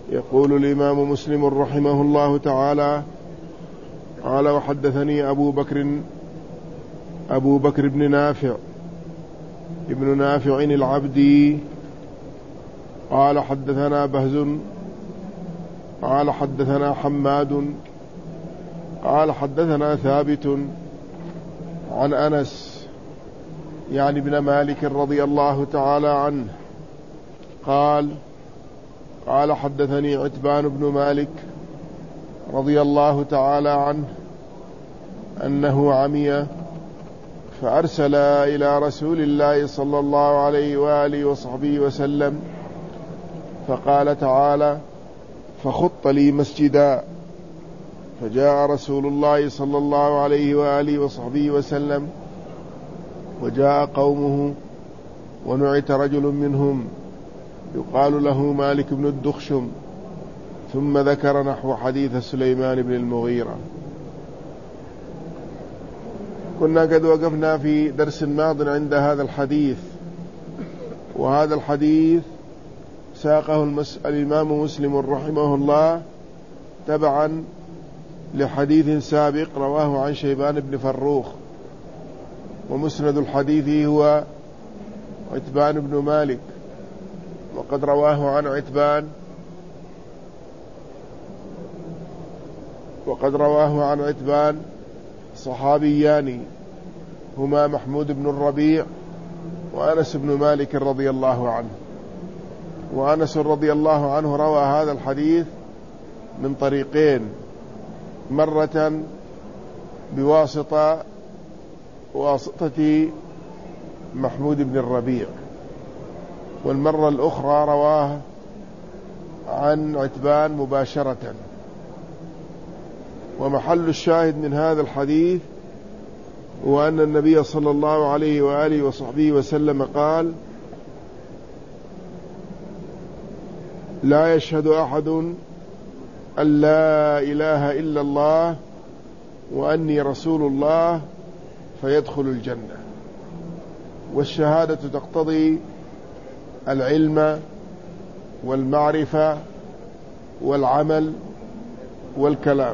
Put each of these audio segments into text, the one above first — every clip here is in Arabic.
يقول الإمام مسلم رحمه الله تعالى: قال: وحدثني أبو بكر بن نافع ابن نافع العبدي قال: حدثنا بهز قال: حدثنا حماد قال: حدثنا ثابت عن أنس يعني بن مالك رضي الله تعالى عنه قال: حدثني عتبان بن مالك رضي الله تعالى عنه أنه عمي فأرسل إلى رسول الله صلى الله عليه وآله وصحبه وسلم فقال تعالى: فخط لي مسجدا. فجاء رسول الله صلى الله عليه وآله وصحبه وسلم وجاء قومه ونعت رجل منهم يقال له مالك بن الدخشم، ثم ذكر نحو حديث سليمان بن المغيرة. كنا قد وقفنا في درس ماض عند هذا الحديث، وهذا الحديث ساقه الإمام مسلم رحمه الله تبعا لحديث سابق رواه عن شيبان بن فروخ، ومسند الحديث هو عتبان بن مالك، وقد رواه عن عتبان صحابيان هما محمود بن الربيع وأنس بن مالك رضي الله عنه. وأنس رضي الله عنه روى هذا الحديث من طريقين، مرة بواسطة محمود بن الربيع، والمرة الأخرى رواه عن عتبان مباشرة. ومحل الشاهد من هذا الحديث هو أن النبي صلى الله عليه وآله وصحبه وسلم قال: لا يشهد أحد أن لا إله إلا الله وأني رسول الله فيدخل الجنة. والشهادة تقتضي العلم والمعرفة والعمل والكلام.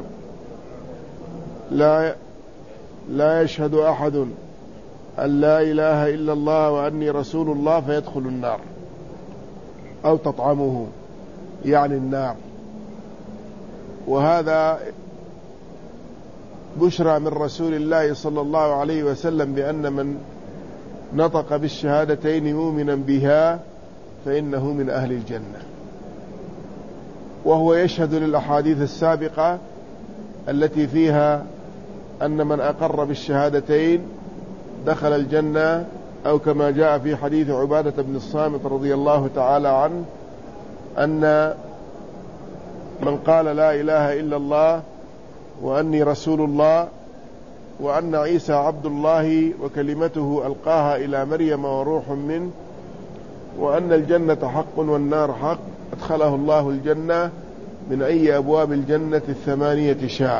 لا يشهد أحد أن لا إله إلا الله وأني رسول الله فيدخل النار أو تطعمه يعني النار. وهذا بشرى من رسول الله صلى الله عليه وسلم بأن من نطق بالشهادتين مؤمنا بها فإنه من أهل الجنة. وهو يشهد للأحاديث السابقة التي فيها أن من أقر بالشهادتين دخل الجنة، أو كما جاء في حديث عبادة بن الصامت رضي الله تعالى عنه أن من قال لا إله إلا الله وأني رسول الله وأن عيسى عبد الله وكلمته ألقاها إلى مريم وروح منه وأن الجنة حق والنار حق أدخله الله الجنة من أي أبواب الجنة 8 شاء.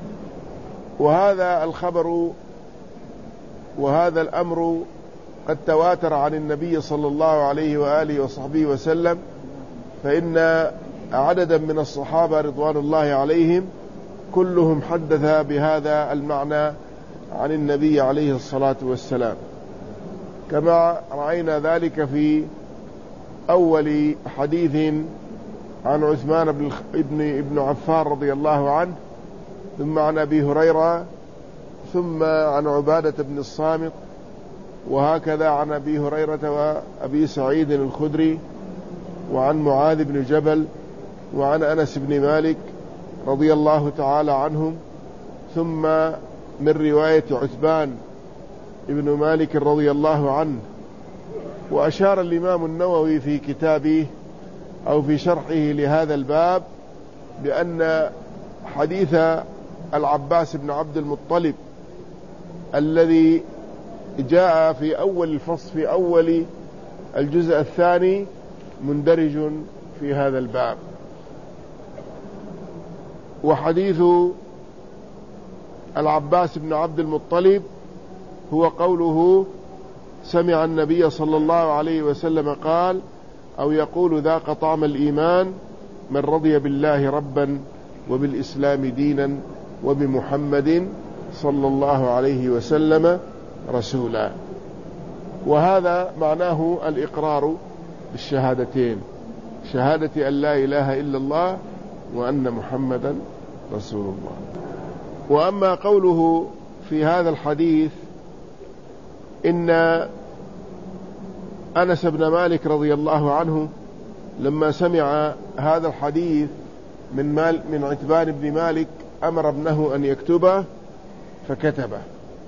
وهذا الخبر وهذا الأمر قد تواتر عن النبي صلى الله عليه وآله وصحبه وسلم، فإن عددا من الصحابة رضوان الله عليهم كلهم حدث بهذا المعنى عن النبي عليه الصلاة والسلام، كما رأينا ذلك في أول حديث عن عثمان بن عفان رضي الله عنه، ثم عن أبي هريرة، ثم عن عبادة بن الصامت، وهكذا عن أبي هريرة وأبي سعيد الخدري، وعن معاذ بن جبل، وعن أنس بن مالك رضي الله تعالى عنهم، ثم من رواية عتبان ابن مالك رضي الله عنه. وأشار الإمام النووي في كتابه أو في شرحه لهذا الباب بأن حديث العباس بن عبد المطلب الذي جاء في أول الفصل في أول الجزء الثاني مندرج في هذا الباب. وحديث العباس بن عبد المطلب هو قوله: سمع النبي صلى الله عليه وسلم قال أو يقول: ذاق طعم الإيمان من رضي بالله ربا وبالإسلام دينا وبمحمد صلى الله عليه وسلم رسولا. وهذا معناه الإقرار بالشهادتين، شهادة أن لا إله إلا الله وأن محمدا رسول الله. وأما قوله في هذا الحديث إن أنس بن مالك رضي الله عنه لما سمع هذا الحديث من عتبان بن مالك أمر ابنه أن يكتبه فكتبه،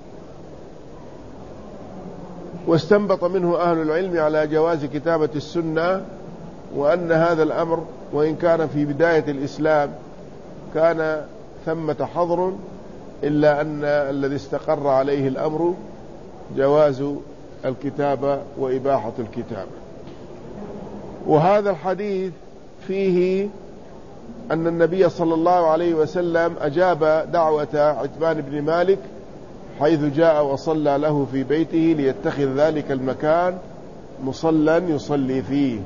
واستنبط منه أهل العلم على جواز كتابة السنة، وأن هذا الأمر وإن كان في بداية الإسلام كان ثمة حظر، إلا أن الذي استقر عليه الأمر جواز الكتابة وإباحة الكتابة. وهذا الحديث فيه أن النبي صلى الله عليه وسلم أجاب دعوة عتبان بن مالك حيث جاء وصلى له في بيته ليتخذ ذلك المكان مصلى يصلي فيه،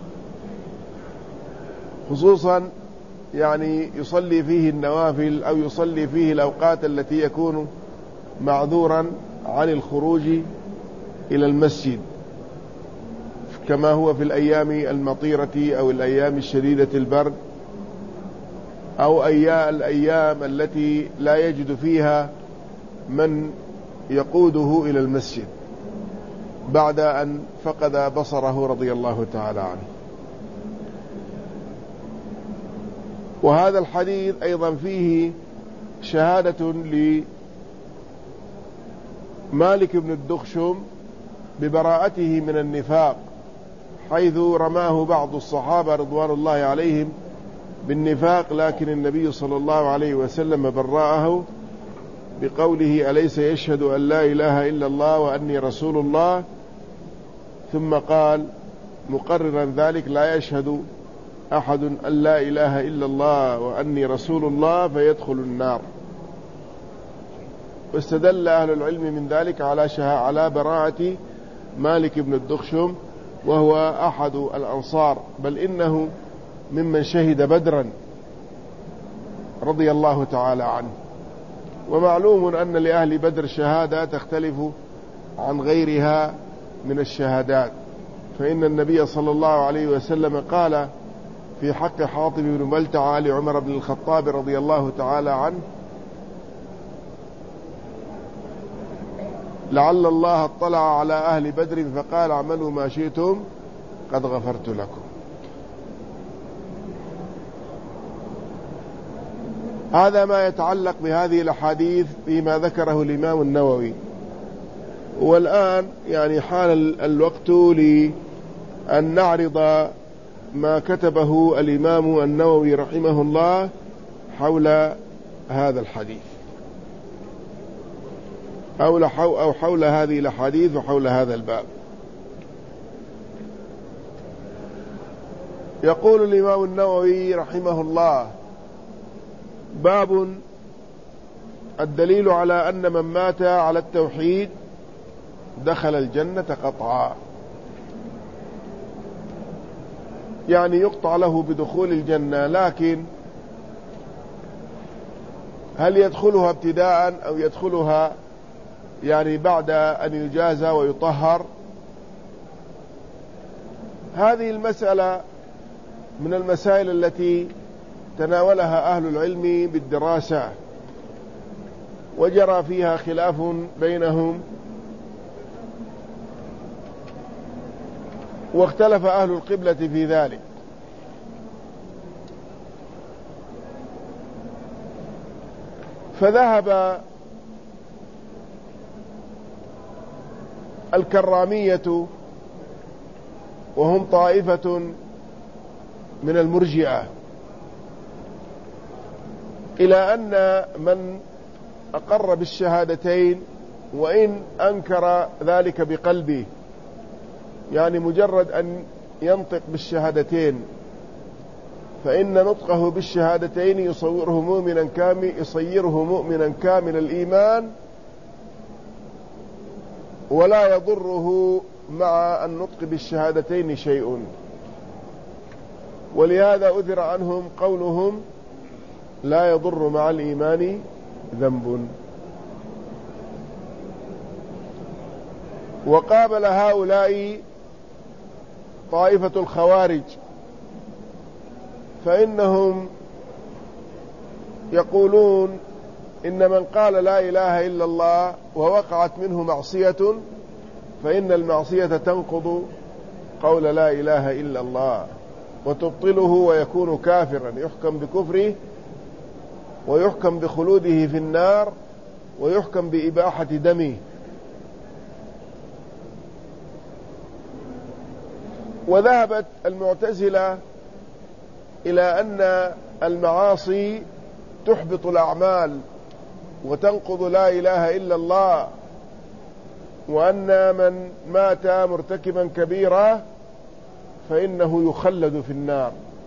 خصوصا يعني يصلي فيه النوافل أو يصلي فيه الأوقات التي يكون معذورا عن الخروج إلى المسجد، كما هو في الأيام المطيرة أو الأيام الشديدة البرد، أو الأيام التي لا يجد فيها من يقوده إلى المسجد بعد أن فقد بصره رضي الله تعالى عنه. وهذا الحديث أيضا فيه شهادة لمالك بن الدخشم ببراءته من النفاق، حيث رماه بعض الصحابة رضوان الله عليهم بالنفاق، لكن النبي صلى الله عليه وسلم برأه بقوله أليس يشهد أن لا إله إلا الله وأني رسول الله، ثم قال مقررا ذلك لا يشهد أحد أن لا إله إلا الله وأني رسول الله فيدخل النار. واستدل أهل العلم من ذلك على براءة مالك بن الدخشم، وهو أحد الأنصار، بل إنه ممن شهد بدرا رضي الله تعالى عنه. ومعلوم أن لأهل بدر شهادة تختلف عن غيرها من الشهادات، فإن النبي صلى الله عليه وسلم قال في حق حاطب بن ملتعة لعمر بن الخطاب رضي الله تعالى عنه لعل الله اطلع على أهل بدر فقال اعملوا ما شئتم قد غفرت لكم. هذا ما يتعلق بهذه الأحاديث فيما ذكره الإمام النووي. والآن يعني حان الوقت لأن نعرض ما كتبه الإمام النووي رحمه الله حول هذا الحديث أو حول هذه الأحاديث وحول هذا الباب. يقول الإمام النووي رحمه الله: باب الدليل على أن من مات على التوحيد دخل الجنة قطعا، يعني يقطع له بدخول الجنة، لكن هل يدخلها ابتداء أو يدخلها يعني بعد أن يجازى ويطهر؟ هذه المسألة من المسائل التي تناولها أهل العلم بالدراسة، وجرى فيها خلاف بينهم، واختلف أهل القبلة في ذلك. فذهب الكرامية وهم طائفة من المرجئة إلى أن من أقر بالشهادتين وإن أنكر ذلك بقلبه، يعني مجرد أن ينطق بالشهادتين، فإن نطقه بالشهادتين يصيره مؤمنا كامل الإيمان، ولا يضره مع النطق بالشهادتين شيء. ولهذا أذر عنهم قولهم لا يضر مع الإيمان ذنب. وقابل هؤلاء طائفة الخوارج، فإنهم يقولون إن من قال لا إله إلا الله ووقعت منه معصية فإن المعصية تنقض قول لا إله إلا الله وتبطله ويكون كافرا، يحكم بكفره ويحكم بخلوده في النار ويحكم بإباحة دمه. وذهبت المعتزلة إلى أن المعاصي تحبط الأعمال وتنقض لا إله إلا الله، وأن من مات مرتكبا كبيرة فإنه يخلد في النار،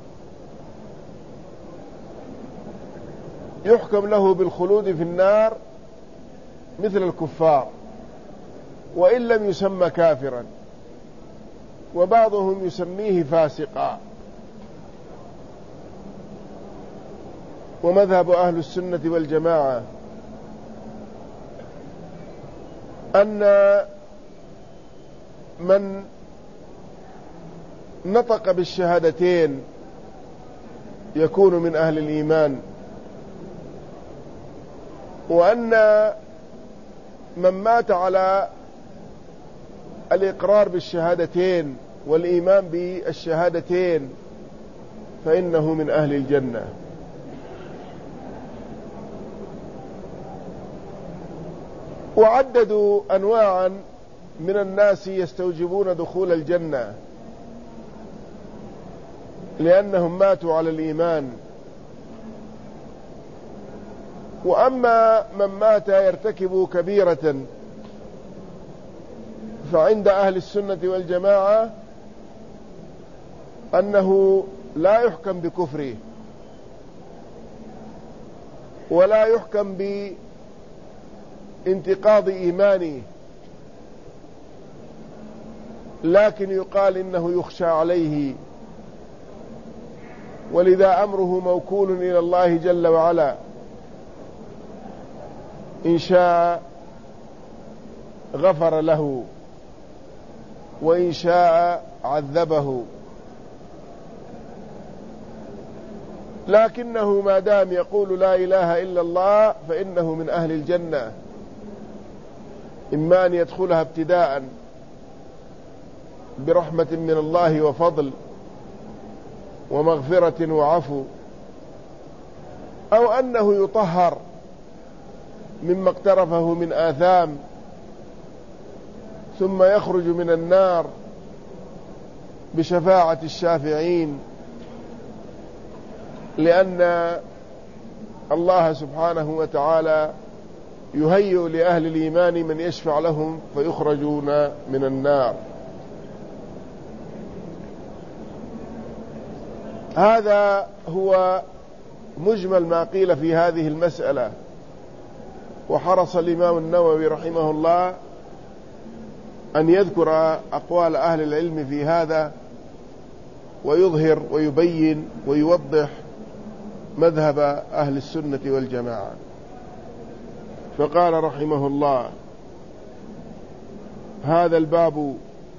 يحكم له بالخلود في النار مثل الكفار وإن لم يسمى كافرا، وبعضهم يسميه فاسقا. ومذهب أهل السنة والجماعة أن من نطق بالشهادتين يكون من أهل الإيمان، وأن من مات على الإقرار بالشهادتين والإيمان بالشهادتين فإنه من أهل الجنة. وعددوا أنواعا من الناس يستوجبون دخول الجنة لأنهم ماتوا على الإيمان. وأما من مات يرتكب كبيرة فعند أهل السنة والجماعة أنه لا يحكم بكفره ولا يحكم بانتقاض إيمانه، لكن يقال إنه يخشى عليه، ولذا أمره موكول إلى الله جل وعلا، إن شاء غفر له وإن شاء عذبه. لكنه ما دام يقول لا إله إلا الله فإنه من أهل الجنة، إما أن يدخلها ابتداء برحمة من الله وفضل ومغفرة وعفو، أو أنه يطهر مما اقترفه من آثام ثم يخرج من النار بشفاعة الشافعين، لأن الله سبحانه وتعالى يهيئ لأهل الإيمان من يشفع لهم فيخرجون من النار. هذا هو مجمل ما قيل في هذه المسألة. وحرص الإمام النووي رحمه الله أن يذكر أقوال أهل العلم في هذا ويظهر ويبين ويوضح مذهب أهل السنة والجماعة. فقال رحمه الله: هذا الباب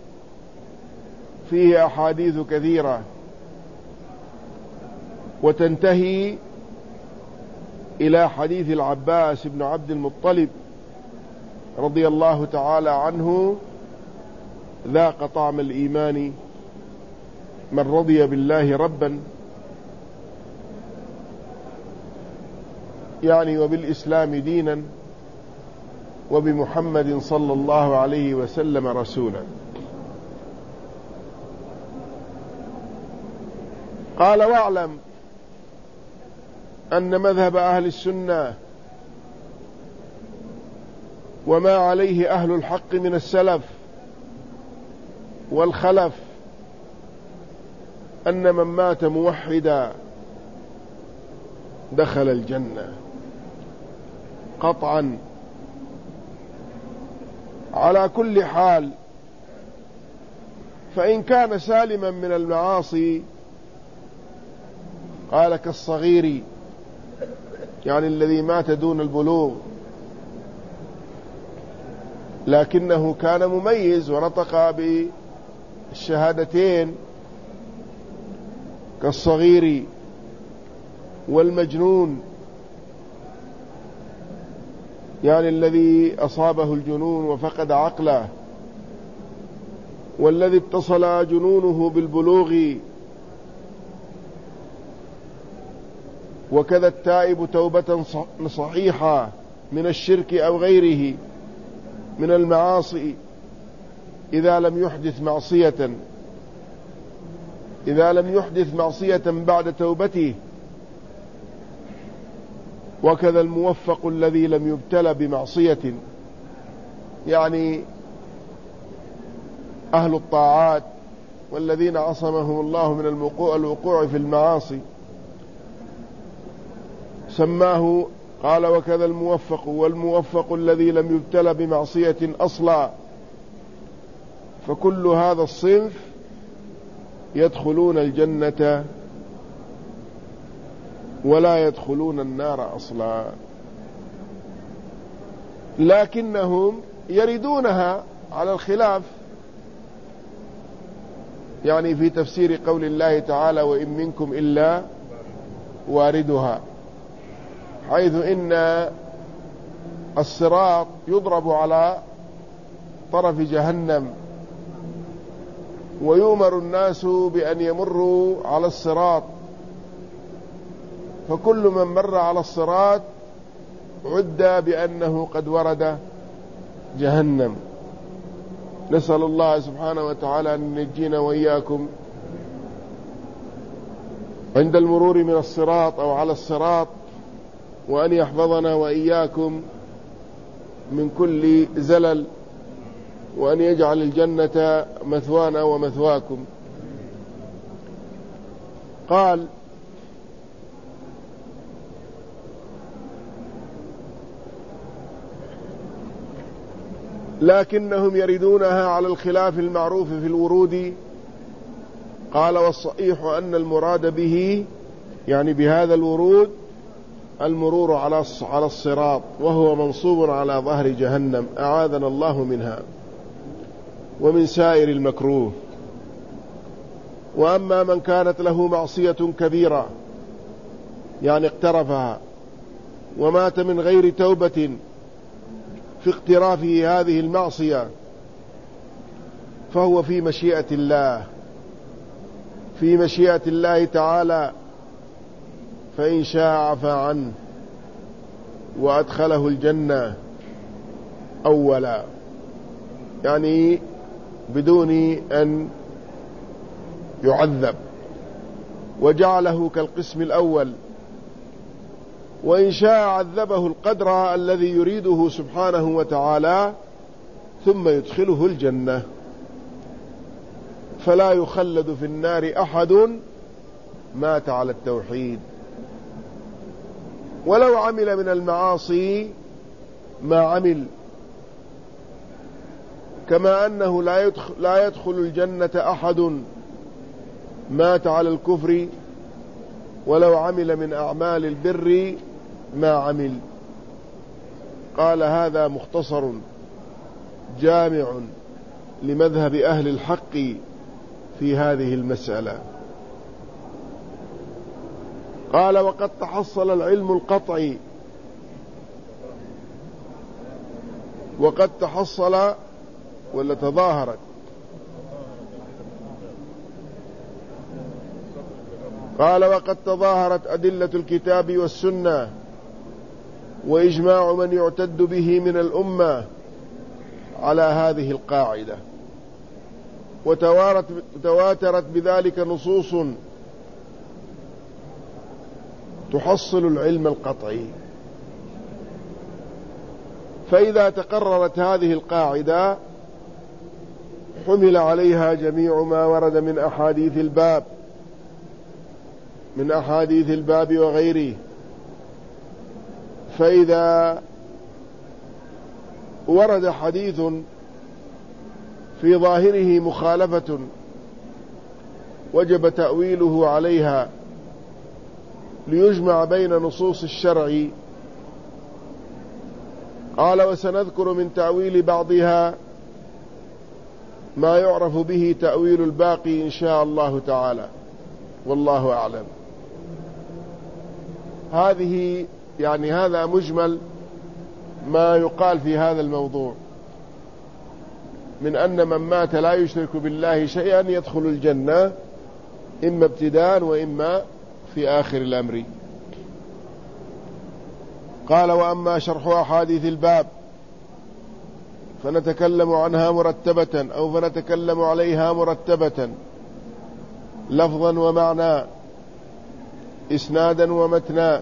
فيه أحاديث كثيرة وتنتهي إلى حديث العباس بن عبد المطلب رضي الله تعالى عنه: ذاق طعم الإيمان من رضي بالله ربا، يعني وبالإسلام دينا وبمحمد صلى الله عليه وسلم رسولا. قال: واعلم أن مذهب أهل السنة وما عليه أهل الحق من السلف والخلف أن من مات موحدا دخل الجنة قطعا على كل حال، فإن كان سالما من المعاصي قال كالصغير، يعني الذي مات دون البلوغ، لكنه كان مميز ونطق بالشهادتين كالصغير، والمجنون يعني الذي أصابه الجنون وفقد عقله، والذي اتصل جنونه بالبلوغ، وكذا التائب توبة صحيحة من الشرك أو غيره من المعاصي إذا لم يحدث معصية بعد توبته، وكذا الموفق الذي لم يبتلى بمعصية، يعني أهل الطاعات والذين عصمهم الله من الوقوع في المعاصي، سماه قال وكذا الموفق، والموفق الذي لم يبتلى بمعصية أصلا، فكل هذا الصنف يدخلون الجنة ولا يدخلون النار أصلا، لكنهم يردونها على الخلاف، يعني في تفسير قول الله تعالى وإن منكم إلا واردها، حيث إن الصراط يضرب على طرف جهنم، ويؤمر الناس بأن يمروا على الصراط، فكل من مر على الصراط عد بأنه قد ورد جهنم. نسأل الله سبحانه وتعالى أن ينجينا وإياكم عند المرور من الصراط أو على الصراط، وأن يحفظنا وإياكم من كل زلل، وأن يجعل الجنة مثوانا ومثواكم. قال لكنهم يردونها على الخلاف المعروف في الورود. قال والصحيح أن المراد به يعني بهذا الورود المرور على الصراط، وهو منصوب على ظهر جهنم، أعاذنا الله منها ومن سائر المكروه. وأما من كانت له معصية كبيرة يعني اقترفها ومات من غير توبة في اقترافه هذه المعصية، فهو في مشيئة الله تعالى، فإن شاء عفى عنه وأدخله الجنة أولا، يعني بدون أن يعذب، وجعله كالقسم الأول، وإن شاء عذبه القدر الذي يريده سبحانه وتعالى ثم يدخله الجنة، فلا يخلد في النار أحد مات على التوحيد، ولو عمل من المعاصي ما عمل، كما أنه لا يدخل الجنة أحد مات على الكفر ولو عمل من أعمال البر ما عمل. قال هذا مختصر جامع لمذهب أهل الحق في هذه المسألة. قال وقد تحصل العلم القطعي، وقد تحصل ولا تظاهرت، قال وقد تظاهرت أدلة الكتاب والسنة وإجماع من يعتد به من الأمة على هذه القاعدة، وتواترت بذلك نصوص تحصل العلم القطعي. فإذا تقررت هذه القاعدة حمل عليها جميع ما ورد من أحاديث الباب وغيره. فإذا ورد حديث في ظاهره مخالفة وجب تأويله عليها ليجمع بين نصوص الشرع. قال: وسنذكر من تأويل بعضها ما يعرف به تأويل الباقي إن شاء الله تعالى، والله أعلم. هذا مجمل ما يقال في هذا الموضوع، من أن من مات لا يشرك بالله شيئا يدخل الجنة، إما ابتداء وإما في آخر الأمر. قال: وأما شرح أحاديث الباب فنتكلم عنها مرتبة أو فنتكلم عليها مرتبة لفظا ومعنى، إسنادا ومتنا.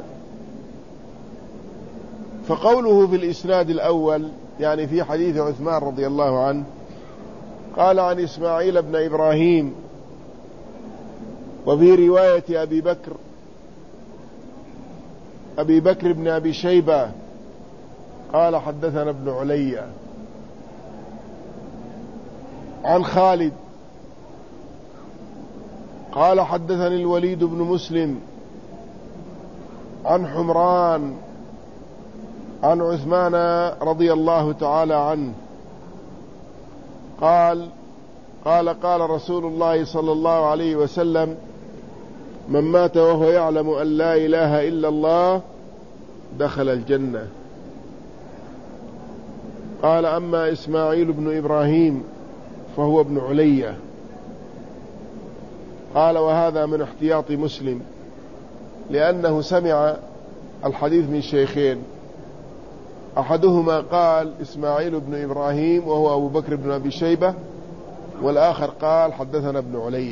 فقوله في الإسناد الأول يعني في حديث عثمان رضي الله عنه، قال: عن إسماعيل بن إبراهيم. وفي رواية أبي بكر بن أبي شيبة قال: حدثنا ابن علي. عن خالد قال: حدثني الوليد بن مسلم عن حمران عن عثمان رضي الله تعالى عنه قال رسول الله صلى الله عليه وسلم: من مات وهو يعلم أن لا إله إلا الله دخل الجنة. قال: أما إسماعيل بن إبراهيم فهو ابن علي. قال: وهذا من احتياط مسلم، لأنه سمع الحديث من شيخين، أحدهما قال إسماعيل بن إبراهيم وهو أبو بكر بن أبي شيبة، والآخر قال حدثنا ابن علي.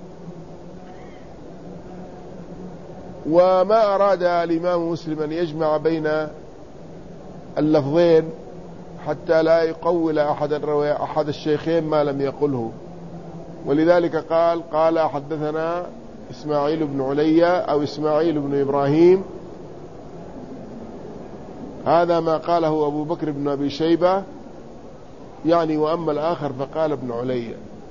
وما أراد الإمام مسلم أن يجمع بين اللفظين حتى لا يقول أحد الشيخين ما لم يقله، ولذلك قال حدثنا إسماعيل بن علي أو إسماعيل بن إبراهيم، هذا ما قاله أبو بكر بن أبي شيبة يعني، وأما الآخر فقال ابن علي.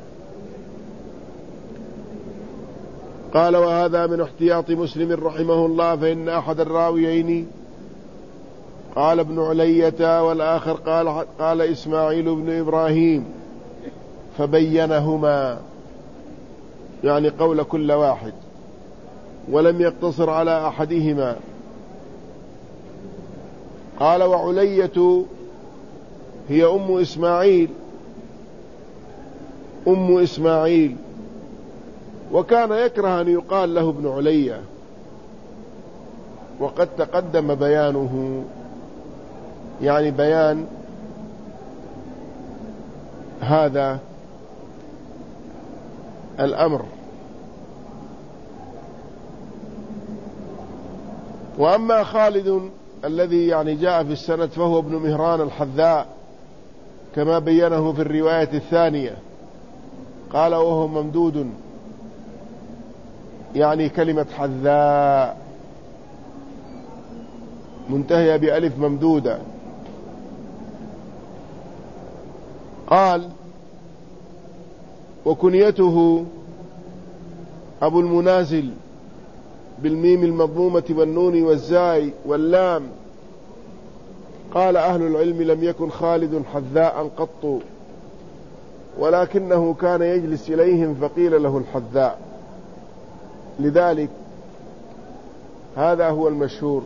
قال: وهذا من احتياط مسلم رحمه الله، فإن أحد الراويين قال ابن علية والآخر قال إسماعيل بن إبراهيم، فبينهما يعني قول كل واحد، ولم يقتصر على أحدهما. قال: وعلية هي أم إسماعيل، وكان يكره أن يقال له ابن علية، وقد تقدم بيانه، يعني بيان هذا الأمر. وأما خالد الذي يعني جاء في السند فهو ابن مهران الحذاء كما بينه في الرواية الثانية. قال: وهو ممدود، يعني كلمة حذاء منتهية بألف ممدودة. قال: وكنيته أبو المنازل بالميم المضمومة والنون والزاي واللام. قال: أهل العلم لم يكن خالد حذاء قط، ولكنه كان يجلس إليهم فقيل له الحذاء، لذلك هذا هو المشهور.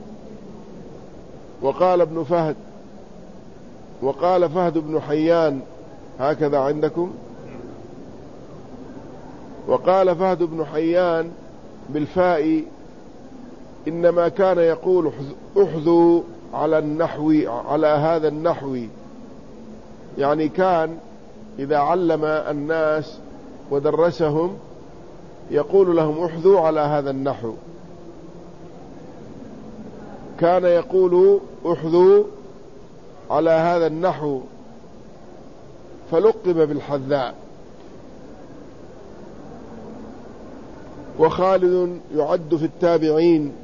وقال ابن فهد، وقال فهد بن حيان، هكذا عندكم، وقال فهد بن حيان بالفاء: إنما كان يقول احذوا على النحو، على هذا النحو، يعني كان إذا علم الناس ودرسهم يقول لهم احذوا على هذا النحو، كان يقول احذوا على هذا النحو، فلقب بالحذاء. وخالد يعد في التابعين،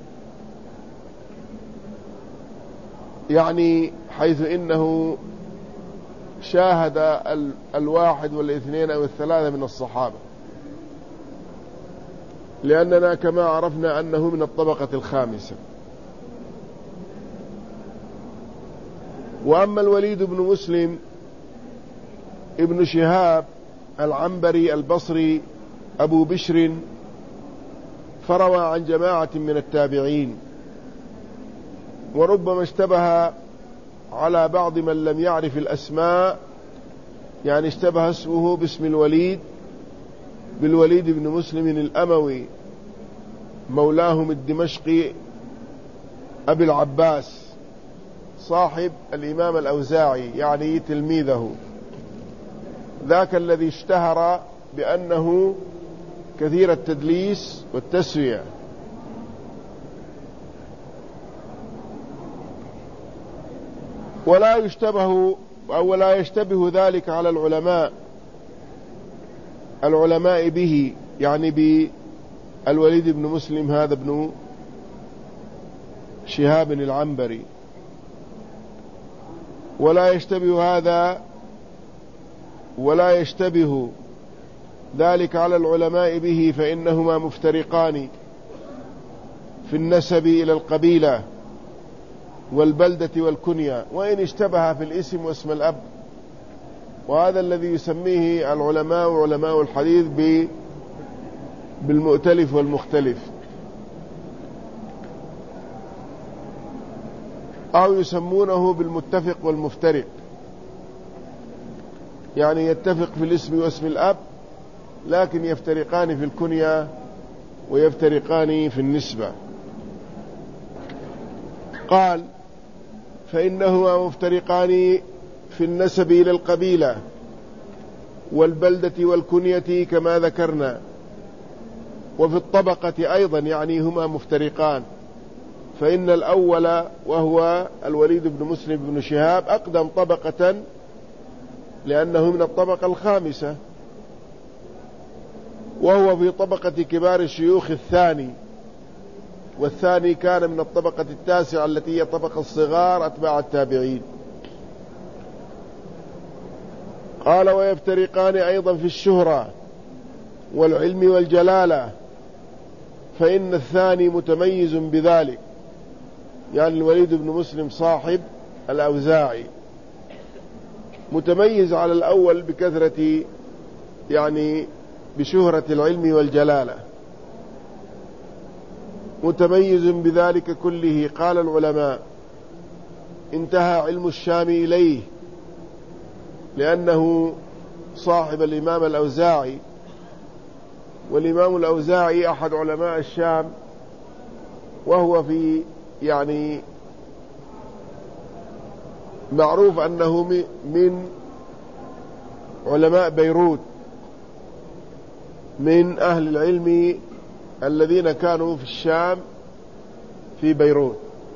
يعني حيث إنه شاهد الواحد والاثنين أو الثلاثة من الصحابة. لأننا كما عرفنا أنه من الطبقة الخامسة. وأما الوليد بن مسلم ابن شهاب العنبري البصري أبو بشر فروى عن جماعة من التابعين، وربما اشتبه على بعض من لم يعرف الأسماء، يعني اشتبه اسمه باسم الوليد بالوليد بن مسلم الأموي مولاهم الدمشقي أبي العباس صاحب الإمام الأوزاعي، يعني تلميذه، ذاك الذي اشتهر بأنه كثير التدليس والتسوية. ولا يشتبه ذلك على العلماء به، يعني بالوليد بن مسلم هذا ابن شهاب العنبري، ولا يشتبه ذلك على العلماء به، فإنهما مفترقان في النسب إلى القبيلة والبلدة والكنية، وإن اشتبه في الاسم واسم الأب. وهذا الذي يسميه العلماء علماء الحديث بالمؤتلف والمختلف، أو يسمونه بالمتفق والمفترق، يعني يتفق في الاسم واسم الأب لكن يفترقان في الكنية ويفترقان في النسبة. قال فإنهما مفترقان في النسب إلى القبيلة والبلدة والكنية كما ذكرنا، وفي الطبقة أيضا، يعني هما مفترقان، فإن الأول وهو الوليد بن مسلم بن شهاب أقدم طبقة لأنه من الطبقة الخامسة، وهو في طبقة كبار الشيوخ الثاني، والثاني كان من الطبقة التاسعة التي هي طبقة الصغار أتباع التابعين. قال ويفترقان أيضا في الشهرة والعلم والجلالة، فإن الثاني متميز بذلك، يعني الوليد بن مسلم صاحب الأوزاعي متميز على الأول بكثرة، يعني بشهرة العلم والجلالة، متميز بذلك كله. قال العلماء انتهى علم الشام إليه، لأنه صاحب الإمام الأوزاعي، والإمام الأوزاعي أحد علماء الشام، وهو في يعني معروف أنه من علماء بيروت، من أهل العلم الذين كانوا في الشام في بيروت.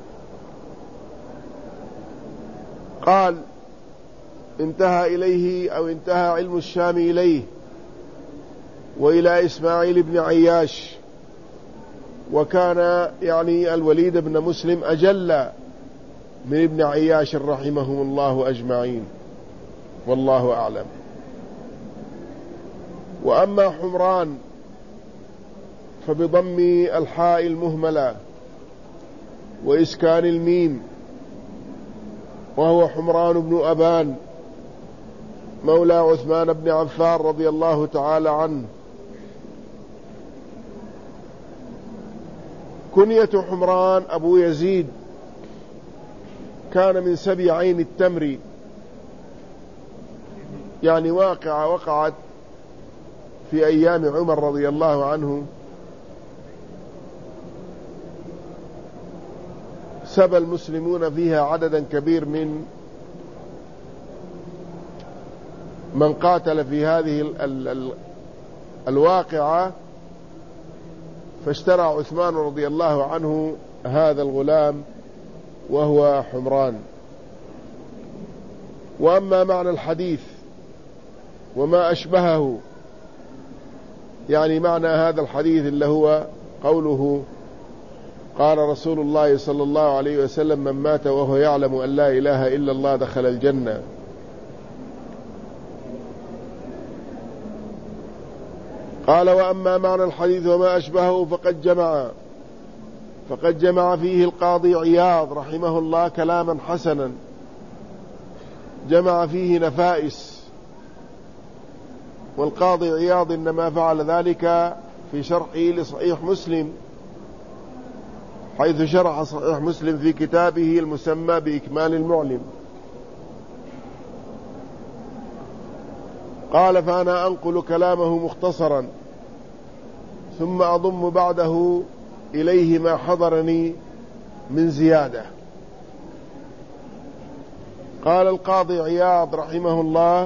قال انتهى إليه أو انتهى علم الشام إليه وإلى إسماعيل بن عياش، وكان يعني الوليد بن مسلم أجل من ابن عياش رحمهم الله أجمعين، والله أعلم. وأما حمران فبضم الحاء المهملة وإسكان الميم، وهو حمران بن أبان مولى عثمان بن عفان رضي الله تعالى عنه. كنية حمران أبو يزيد، كان من سبي عين التمر، يعني وقعت في أيام عمر رضي الله عنه، سبى المسلمون فيها عددا كبير من قاتل في هذه الواقعة، فاشترى عثمان رضي الله عنه هذا الغلام وهو حمران. وأما معنى الحديث وما أشبهه، يعني معنى هذا الحديث اللي هو قوله قال رسول الله صلى الله عليه وسلم من مات وهو يعلم أن لا إله إلا الله دخل الجنة. قال: وأما معنى الحديث وما أشبهه فقد جمع فيه القاضي عياض رحمه الله كلاما حسنا، جمع فيه نفائس. والقاضي عياض إنما فعل ذلك في شرحه لصحيح مسلم، حيث شرح صحيح مسلم في كتابه المسمى بإكمال المعلم. قال: فأنا أنقل كلامه مختصرا، ثم أضم بعده إليه ما حضرني من زيادة. قال القاضي عياض رحمه الله: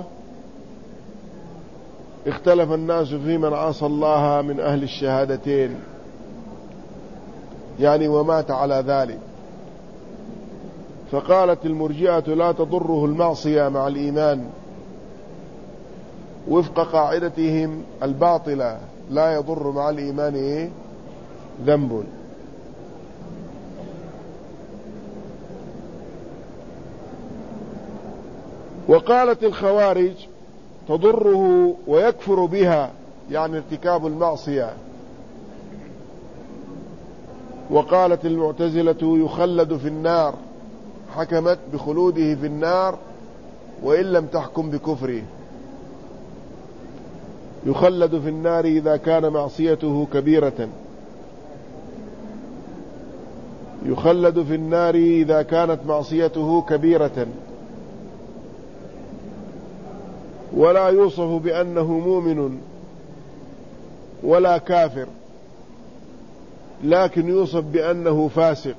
اختلف الناس في من عصى الله من أهل الشهادتين، يعني ومات على ذلك. فقالت المرجئة: لا تضره المعصية مع الإيمان، وفق قاعدتهم الباطلة: لا يضر مع الإيمان ذنب. وقالت الخوارج: تضره ويكفر بها، يعني ارتكاب المعصية. وقالت المعتزلة: يخلد في النار، حكمت بخلوده في النار وإن لم تحكم بكفره. يخلد في النار إذا كان معصيته كبيرة، يخلد في النار إذا كانت معصيته كبيرة، ولا يوصف بأنه مؤمن ولا كافر، لكن يوصف بأنه فاسق.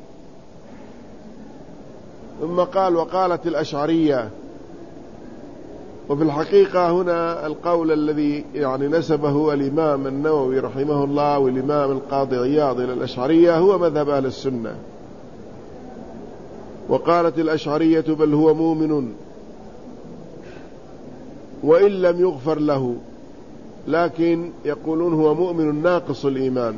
ثم قال: وقالت الأشعرية. وفي الحقيقة هنا القول الذي يعني نسبه الإمام النووي رحمه الله والإمام القاضي عياض إلى الأشعرية هو مذهب أهل السنة. وقالت الأشعرية: بل هو مؤمن وإن لم يغفر له، لكن يقولون هو مؤمن ناقص الإيمان،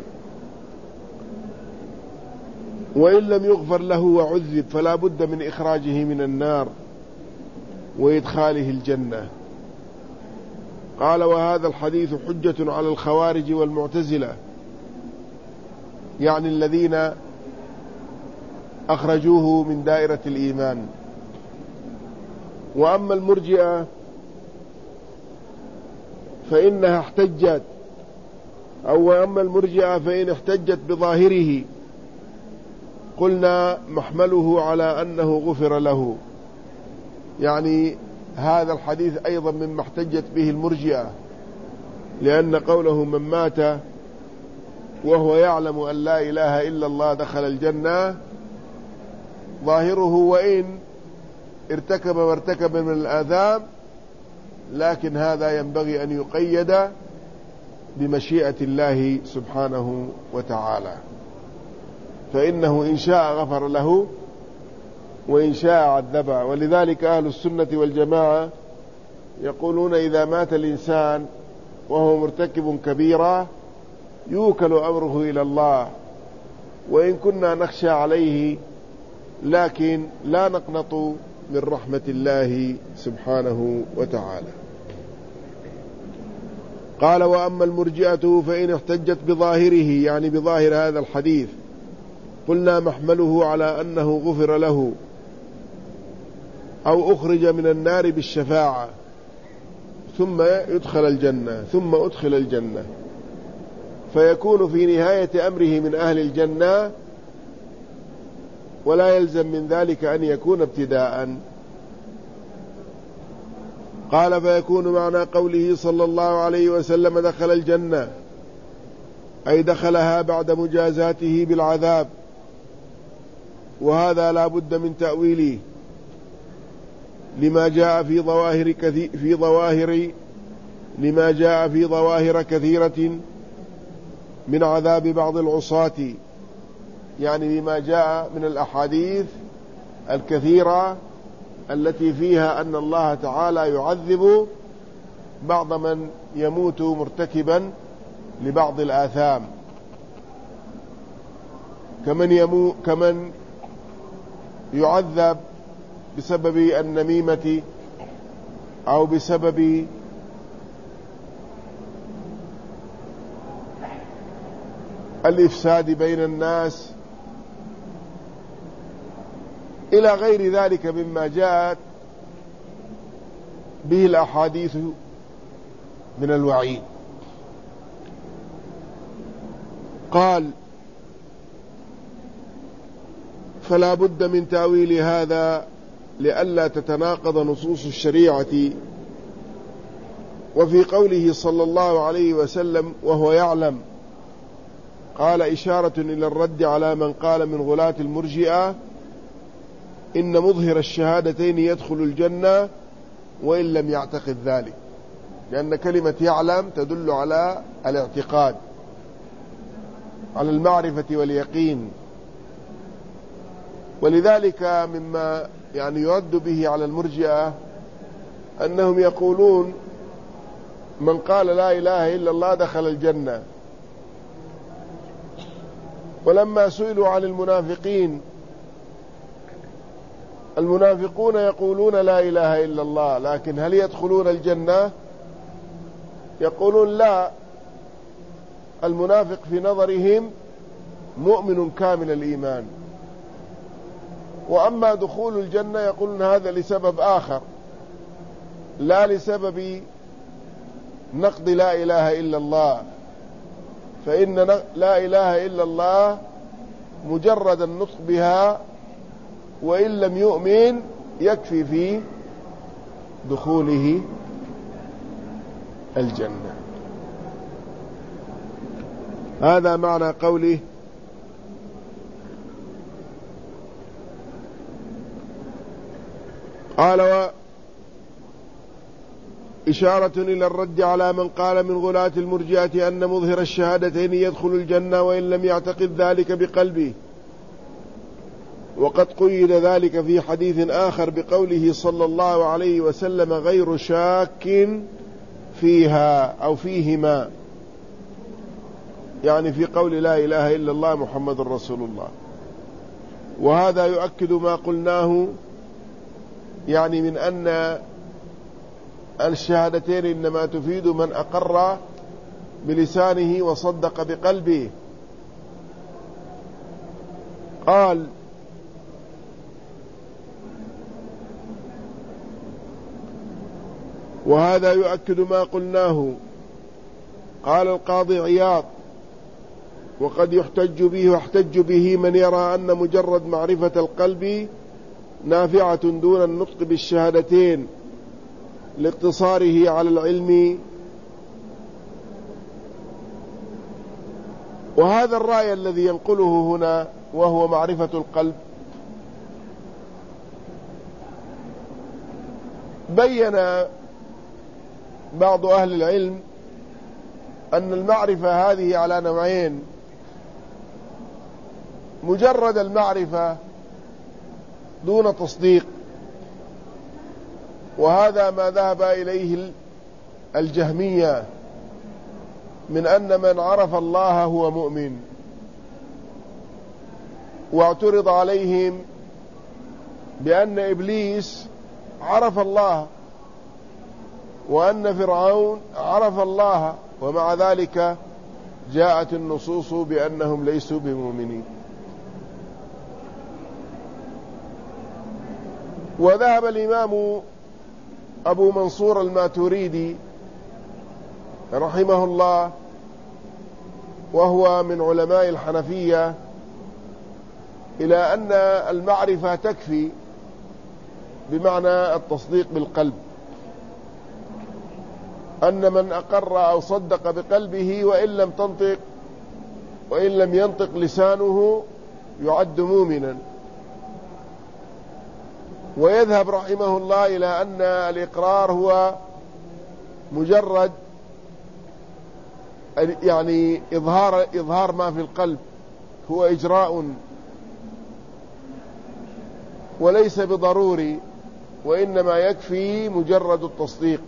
وإن لم يغفر له وعذب فلا بد من إخراجه من النار وإدخاله الجنة. قال: وهذا الحديث حجة على الخوارج والمعتزلة، يعني الذين أخرجوه من دائرة الإيمان. وأما المرجئة فإنها احتجت، وأما المرجئة فإن احتجت بظاهره قلنا محمله على أنه غفر له، يعني هذا الحديث أيضا مما احتجت به المرجئة، لأن قوله من مات وهو يعلم أن لا إله إلا الله دخل الجنة ظاهره وإن ارتكب من الآثام، لكن هذا ينبغي أن يقيد بمشيئة الله سبحانه وتعالى، فإنه إن شاء غفر له وإن شاء عذبه. ولذلك أهل السنة والجماعة يقولون: إذا مات الإنسان وهو مرتكب كبيرة يوكل أمره إلى الله، وإن كنا نخشى عليه لكن لا نقنط من رحمة الله سبحانه وتعالى. قال: وأما المرجئة فإن احتجت بظاهره، يعني بظاهر هذا الحديث، قلنا محمله على أنه غفر له أو أخرج من النار بالشفاعة ثم أدخل الجنة، فيكون في نهاية أمره من أهل الجنة، ولا يلزم من ذلك أن يكون ابتداء. قال: فيكون معنى قوله صلى الله عليه وسلم دخل الجنة أي دخلها بعد مجازاته بالعذاب، وهذا لا بد من تأويله لما جاء في ظواهر كثيرة من عذاب بعض العصاة، يعني لما جاء من الأحاديث الكثيرة التي فيها أن الله تعالى يعذب بعض من يموت مرتكبا لبعض الآثام، كمن يعذب بسبب النميمة أو بسبب الإفساد بين الناس إلى غير ذلك مما جاءت به الأحاديث من الوعيد. قال: فلا بد من تأويل هذا لئلا تتناقض نصوص الشريعة. وفي قوله صلى الله عليه وسلم وهو يعلم، قال إشارة إلى الرد على من قال من غلاة المرجئة إن مظهر الشهادتين يدخل الجنة وإن لم يعتقد ذلك، لأن كلمة يعلم تدل على الاعتقاد، على المعرفة واليقين. ولذلك مما يرد به على المرجئة أنهم يقولون من قال لا إله إلا الله دخل الجنة. ولما سئلوا عن المنافقين، المنافقون يقولون لا إله إلا الله، لكن هل يدخلون الجنة؟ يقولون لا، المنافق في نظرهم مؤمن كامل الإيمان، وأما دخول الجنة يقولون هذا لسبب آخر، لا لسبب نقض لا إله إلا الله، فإن لا إله إلا الله مجرد النطق بها وإن لم يؤمن يكفي في دخوله الجنة. هذا معنى قوله قال إشارة إلى الرد على من قال من غلاة المرجئة أن مظهر الشهادتين يدخل الجنة وإن لم يعتقد ذلك بقلبه. وقد قيد ذلك في حديث آخر بقوله صلى الله عليه وسلم غير شاك فيها أو فيهما، يعني في قول لا إله إلا الله محمد رسول الله. وهذا يؤكد ما قلناه، يعني من أن الشهادتين إنما تفيد من أقر بلسانه وصدق بقلبه. قال: وهذا يؤكد ما قلناه. قال القاضي عياض: وقد يحتج به واحتج به من يرى أن مجرد معرفة القلب نافعة دون النطق بالشهادتين لاقتصاره على العلم. وهذا الرأي الذي ينقله هنا وهو معرفة القلب بين بعض أهل العلم أن المعرفة هذه على نوعين: مجرد المعرفة دون تصديق، وهذا ما ذهب إليه الجهمية من أن من عرف الله هو مؤمن. واعترض عليهم بأن إبليس عرف الله وأن فرعون عرف الله، ومع ذلك جاءت النصوص بأنهم ليسوا بمؤمنين. وذهب الإمام أبو منصور الماتريدي رحمه الله، وهو من علماء الحنفية، إلى أن المعرفة تكفي بمعنى التصديق بالقلب، أن من أقر أو صدق بقلبه وإن لم ينطق لسانه يعد مؤمنا. ويذهب رحمه الله إلى أن الإقرار هو مجرد يعني إظهار ما في القلب، هو إجراء وليس بضروري، وإنما يكفي مجرد التصديق.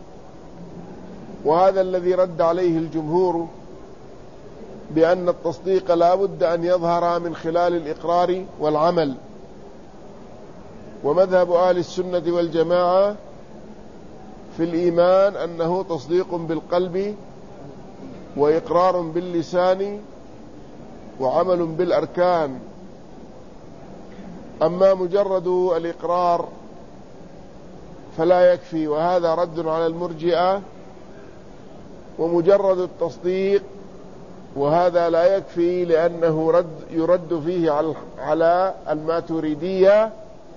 وهذا الذي رد عليه الجمهور بأن التصديق لا بد أن يظهر من خلال الإقرار والعمل. ومذهب أهل السنة والجماعة في الإيمان أنه تصديق بالقلب وإقرار باللسان وعمل بالأركان. أما مجرد الإقرار فلا يكفي، وهذا رد على المرجئة. ومجرد التصديق وهذا لا يكفي، لأنه يرد فيه على الماتريدية،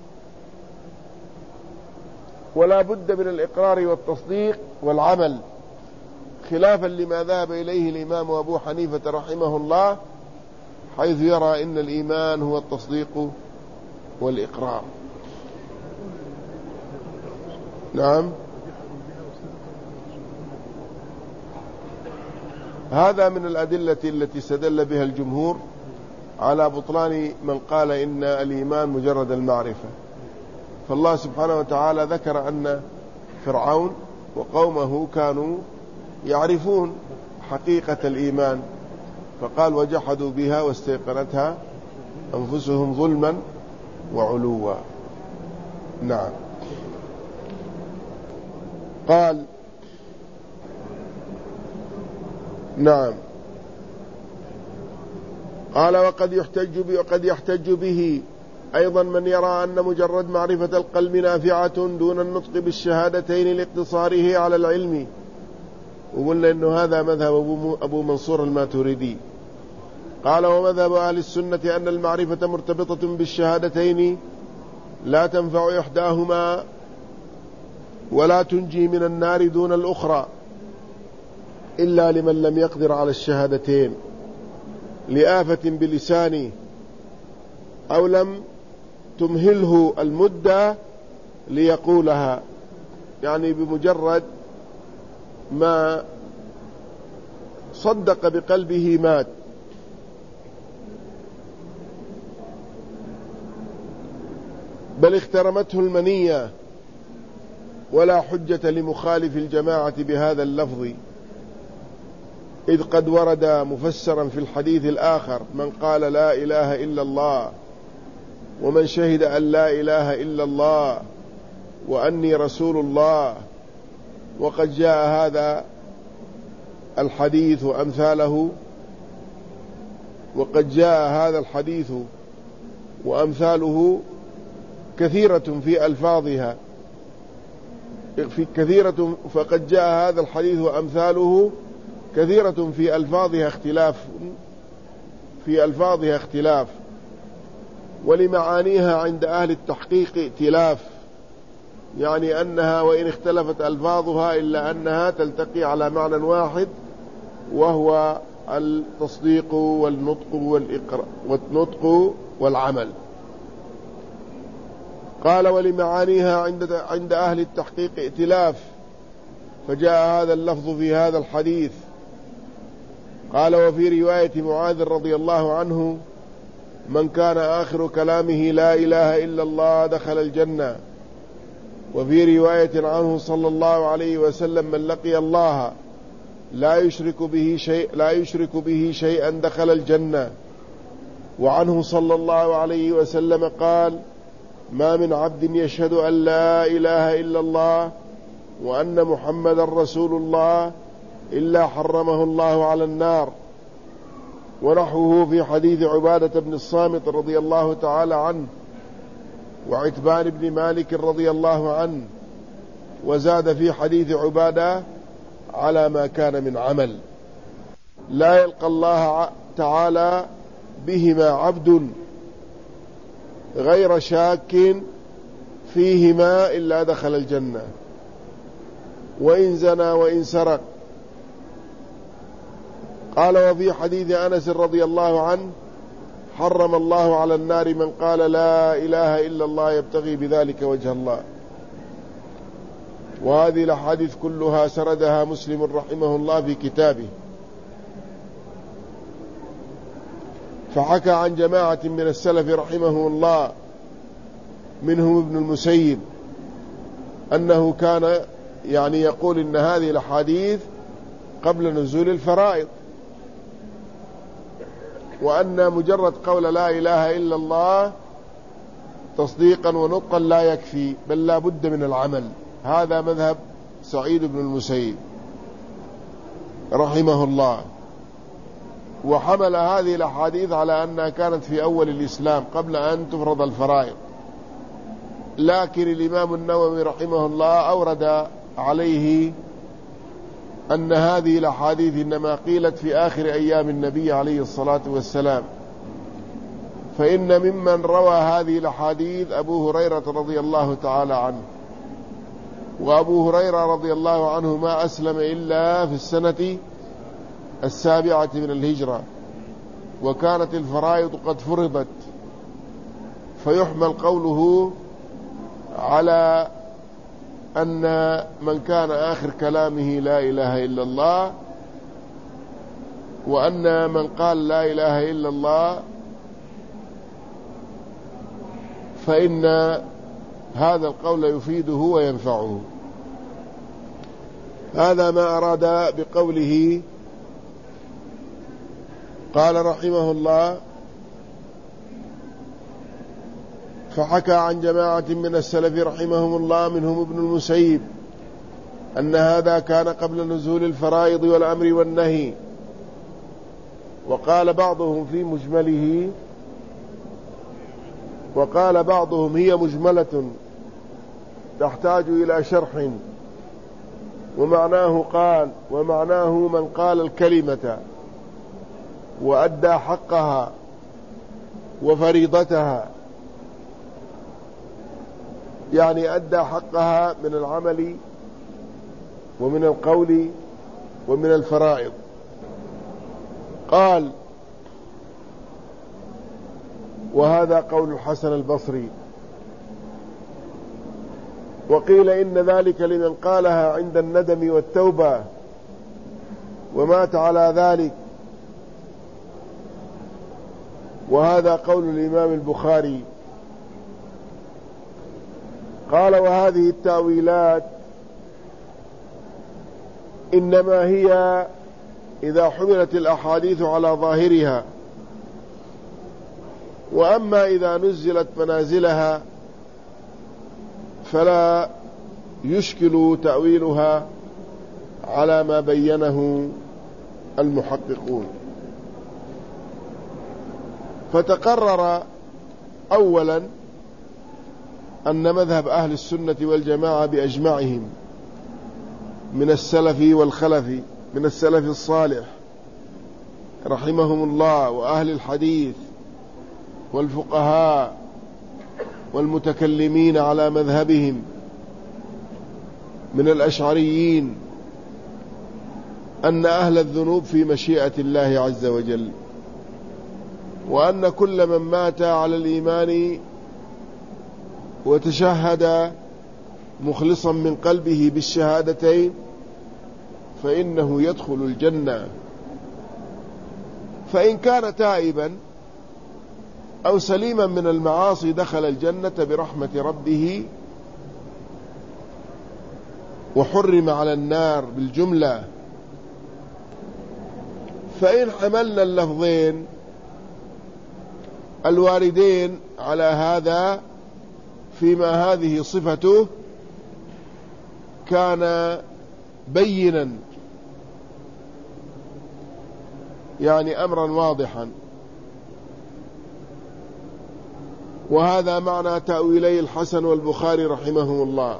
ولا بد من الإقرار والتصديق والعمل، خلافا لما ذهب إليه الإمام أبو حنيفة رحمه الله، حيث يرى إن الإيمان هو التصديق والإقرار. نعم، هذا من الأدلة التي استدل بها الجمهور على بطلان من قال إن الإيمان مجرد المعرفة. فالله سبحانه وتعالى ذكر أن فرعون وقومه كانوا يعرفون حقيقة الإيمان، فقال وجحدوا بها واستيقنتها أنفسهم ظلما وعلوا. نعم. قال نعم، قال وقد يحتج به أيضا من يرى أن مجرد معرفة القلب نافعة دون النطق بالشهادتين لاقتصاره على العلم. وقلنا إنه هذا مذهب أبو منصور الماتريدي. قال ومذهب أهل السنة أن المعرفة مرتبطة بالشهادتين لا تنفع إحداهما ولا تنجي من النار دون الأخرى، إلا لمن لم يقدر على الشهادتين لآفة بلسانه أو لم تمهله المدة ليقولها، يعني بمجرد ما صدق بقلبه مات. بل اخترمته المنية، ولا حجة لمخالف الجماعة بهذا اللفظ، إذ قد ورد مفسرا في الحديث الآخر من قال لا إله إلا الله ومن شهد أن لا إله إلا الله وأني رسول الله. وقد جاء هذا الحديث وأمثاله كثيرة في ألفاظها، فقد جاء هذا الحديث وأمثاله كثيرة في ألفاظها اختلاف، ولمعانيها عند أهل التحقيق ائتلاف، يعني أنها وإن اختلفت ألفاظها إلا أنها تلتقي على معنى واحد، وهو التصديق والنطق والعمل. قال ولمعانيها عند أهل التحقيق ائتلاف، فجاء هذا اللفظ في هذا الحديث. قال وفي رواية معاذ رضي الله عنه من كان آخر كلامه لا إله إلا الله دخل الجنة. وفي رواية عنه صلى الله عليه وسلم من لقي الله لا يشرك به شيئا دخل الجنة. وعنه صلى الله عليه وسلم قال ما من عبد يشهد أن لا إله إلا الله وأن محمدا رسول الله إلا حرمه الله على النار. ونحوه في حديث عبادة بن الصامت رضي الله تعالى عنه وعتبان بن مالك رضي الله عنه. وزاد في حديث عبادة على ما كان من عمل. لا يلقى الله تعالى بهما عبد غير شاك فيهما إلا دخل الجنة، وإن زنى وإن سرق. قال وفي حديث أنس رضي الله عنه حرم الله على النار من قال لا إله إلا الله يبتغي بذلك وجه الله. وهذه الأحاديث كلها سردها مسلم رحمه الله في كتابه، فحكى عن جماعة من السلف رحمه الله منهم ابن المسيب أنه كان يقول إن هذه الأحاديث قبل نزول الفرائض، وأن مجرد قول لا إله إلا الله تصديقا ونطقا لا يكفي، بل لا بد من العمل. هذا مذهب سعيد بن المسيب رحمه الله. وحمل هذه الأحاديث على أنها كانت في أول الإسلام قبل أن تفرض الفرائض، لكن الإمام النووي رحمه الله أورد عليه أن هذه الأحاديث إنما قيلت في آخر أيام النبي عليه الصلاة والسلام، فإن ممن روى هذه الأحاديث أبو هريرة رضي الله تعالى عنه، وأبو هريرة رضي الله عنه ما أسلم إلا في السنة 7 من الهجرة، وكانت الفرائض قد فرضت، فيحمل قوله على أن من كان آخر كلامه لا إله إلا الله، وأن من قال لا إله إلا الله فإن هذا القول يفيده وينفعه. هذا ما أراد بقوله. قال رحمه الله: فحكى عن جماعة من السلف رحمهم الله منهم ابن المسيب أن هذا كان قبل نزول الفرائض والأمر والنهي، وقال بعضهم في مجمله، وقال بعضهم هي مجملة تحتاج إلى شرح، ومعناه من قال الكلمة وأدى حقها وفريضتها، يعني أدى حقها من العمل ومن القول ومن الفرائض. قال: وهذا قول الحسن البصري. وقيل إن ذلك لمن قالها عند الندم والتوبة ومات على ذلك، وهذا قول الإمام البخاري. قال: وهذه التأويلات إنما هي إذا حملت الأحاديث على ظاهرها، وأما إذا نزلت منازلها فلا يشكل تأويلها على ما بينه المحققون. فتقرر أولا أن مذهب أهل السنة والجماعة بأجمعهم من السلف والخلف، من السلف الصالح رحمهم الله وأهل الحديث والفقهاء والمتكلمين على مذهبهم من الأشعريين، أن أهل الذنوب في مشيئة الله عز وجل، وأن كل من مات على الإيمان وتشهد مخلصا من قلبه بالشهادتين فإنه يدخل الجنة، فإن كان تائبا أو سليما من المعاصي دخل الجنة برحمة ربه وحرم على النار بالجملة. فإن حملنا اللفظين الواردين على هذا فيما هذه صفته كان بينا، يعني أمرا واضحا. وهذا معنى تأويلي الحسن والبخاري رحمهم الله.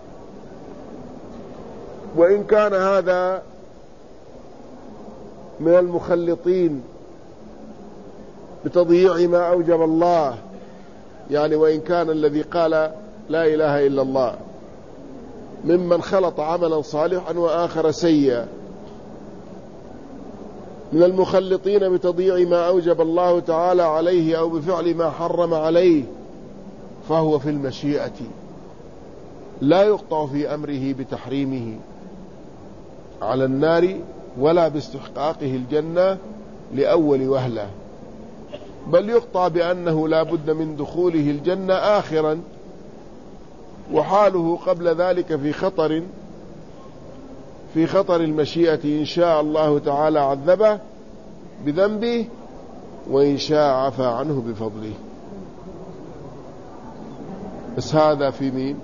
وإن كان هذا من المخلطين بتضييع ما أوجب الله، يعني وإن كان الذي قال لا إله إلا الله ممن خلط عملا صالحا وآخر سيئا، من المخلطين بتضييع ما أوجب الله تعالى عليه أو بفعل ما حرم عليه، فهو في المشيئة لا يقطع في أمره بتحريمه على النار ولا باستحقاقه الجنة لأول وهلة، بل يقطع بأنه لا بد من دخوله الجنة آخرا، وحاله قبل ذلك في خطر المشيئة. إن شاء الله تعالى عذبه بذنبه، وإن شاء عفى عنه بفضله. بس هذا في مين؟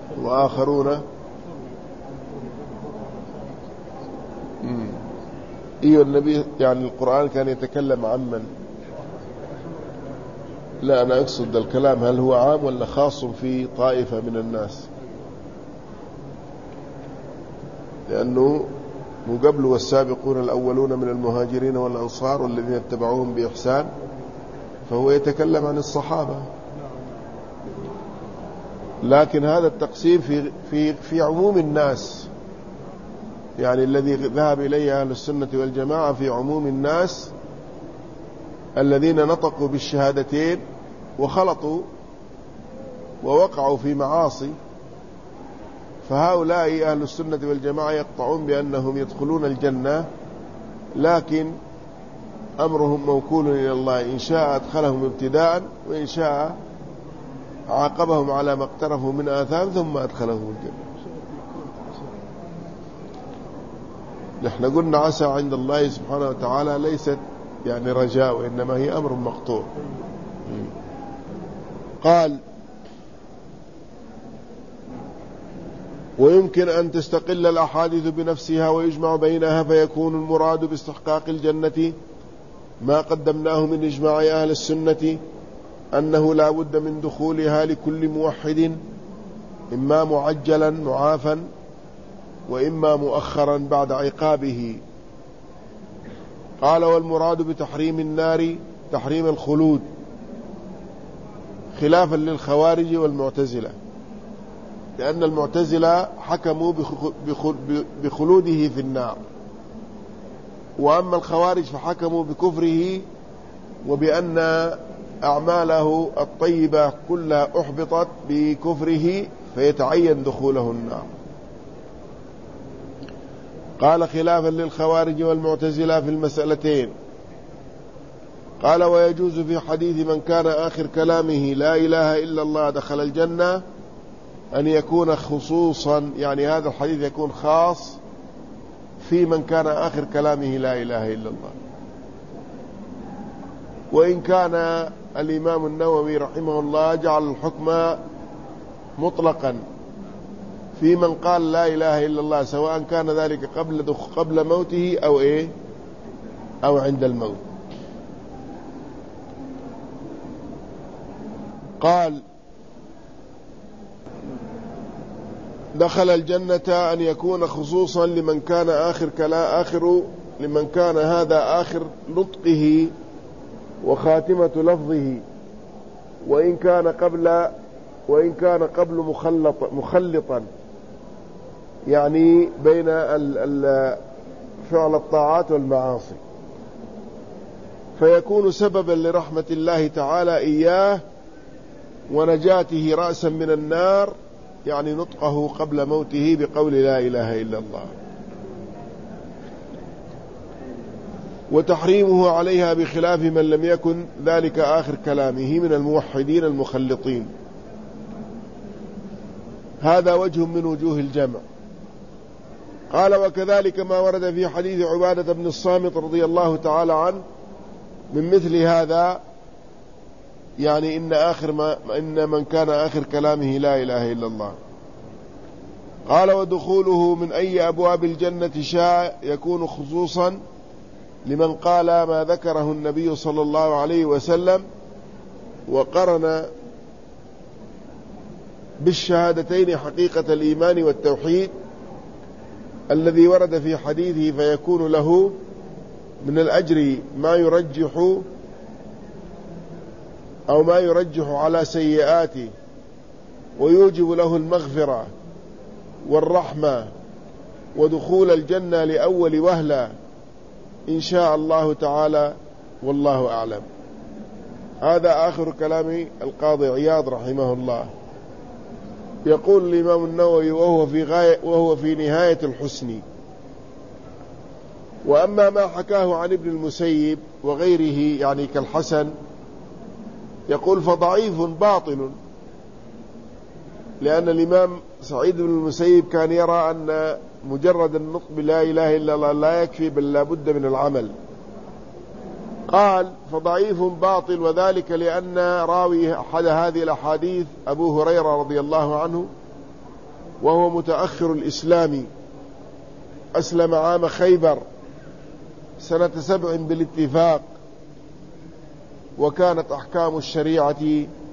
وآخرون إيه النبي يعني القرآن كان يتكلم عن من؟ لا أنا أقصد الكلام هل هو عام ولا خاص في طائفة من الناس؟ لأنه قبل والسابقون الأولون من المهاجرين والأنصار والذين اتبعوهم بإحسان، فهو يتكلم عن الصحابة. لكن هذا التقسيم في عموم الناس، يعني الذي ذهب إليه أهل السنة والجماعة في عموم الناس الذين نطقوا بالشهادتين وخلطوا ووقعوا في معاصي، فهؤلاء أهل السنة والجماعة يقطعون بأنهم يدخلون الجنة، لكن أمرهم موكول إلى الله، إن شاء أدخلهم ابتداء وإن شاء عاقبهم على ما اقترفوا من آثام ثم أدخلهم الجنة. نحن قلنا عسى عند الله سبحانه وتعالى ليست يعني رجاء، وإنما هي أمر مقطوع. قال ويمكن أن تستقل الأحاديث بنفسها ويجمع بينها، فيكون المراد باستحقاق الجنة ما قدمناه من إجماع أهل السنة أنه لا بد من دخولها لكل موحد، إما معجلا معافا وإما مؤخرا بعد عقابه. قال والمراد بتحريم النار تحريم الخلود، خلافا للخوارج والمعتزلة، لأن المعتزلة حكموا بخلوده في النار، وأما الخوارج فحكموا بكفره وبأن أعماله الطيبة كلها أحبطت بكفره فيتعين دخوله النار. قال خلافا للخوارج والمعتزلة في المسألتين. قال ويجوز في حديث من كان آخر كلامه لا إله إلا الله دخل الجنة أن يكون خصوصا، يعني هذا الحديث يكون خاص في من كان آخر كلامه لا إله إلا الله. وإن كان الإمام النووي رحمه الله جعل الحكم مطلقا في من قال لا إله إلا الله، سواء كان ذلك قبل موته أو عند الموت. قال دخل الجنة أن يكون خصوصا لمن كان لمن كان هذا آخر نطقه وخاتمة لفظه، وإن كان قبل مخلطا، يعني بين فعل الطاعات والمعاصي، فيكون سببا لرحمة الله تعالى إياه ونجاته رأسا من النار، يعني نطقه قبل موته بقول لا إله إلا الله، وتحريمه عليها بخلاف من لم يكن ذلك آخر كلامه من الموحدين المخلطين. هذا وجه من وجوه الجمع. قال وكذلك ما ورد في حديث عبادة بن الصامت رضي الله عنه من مثل هذا، يعني إن من كان آخر كلامه لا إله إلا الله. قال ودخوله من أي أبواب الجنة شاء يكون خصوصا لمن قال ما ذكره النبي صلى الله عليه وسلم وقرن بالشهادتين حقيقة الإيمان والتوحيد الذي ورد في حديثه، فيكون له من الأجر ما يرجح على سيئاته ويوجب له المغفرة والرحمة ودخول الجنة لأول وهلة إن شاء الله تعالى، والله أعلم. هذا آخر كلام القاضي عياض رحمه الله. يقول الإمام النووي وهو في نهاية الحسن. وأما ما حكاه عن ابن المسيب وغيره يعني كالحسن، يقول فضعيف باطل، لأن الإمام سعيد بن المسيب كان يرى أن مجرد النطق بلا إله إلا الله لا يكفي بل لا بد من العمل. قال فضعيف باطل، وذلك لأن راوي أحد هذه الأحاديث أبو هريرة رضي الله عنه، وهو متأخر الإسلام، أسلم عام خيبر سنة 7 بالاتفاق، وكانت أحكام الشريعة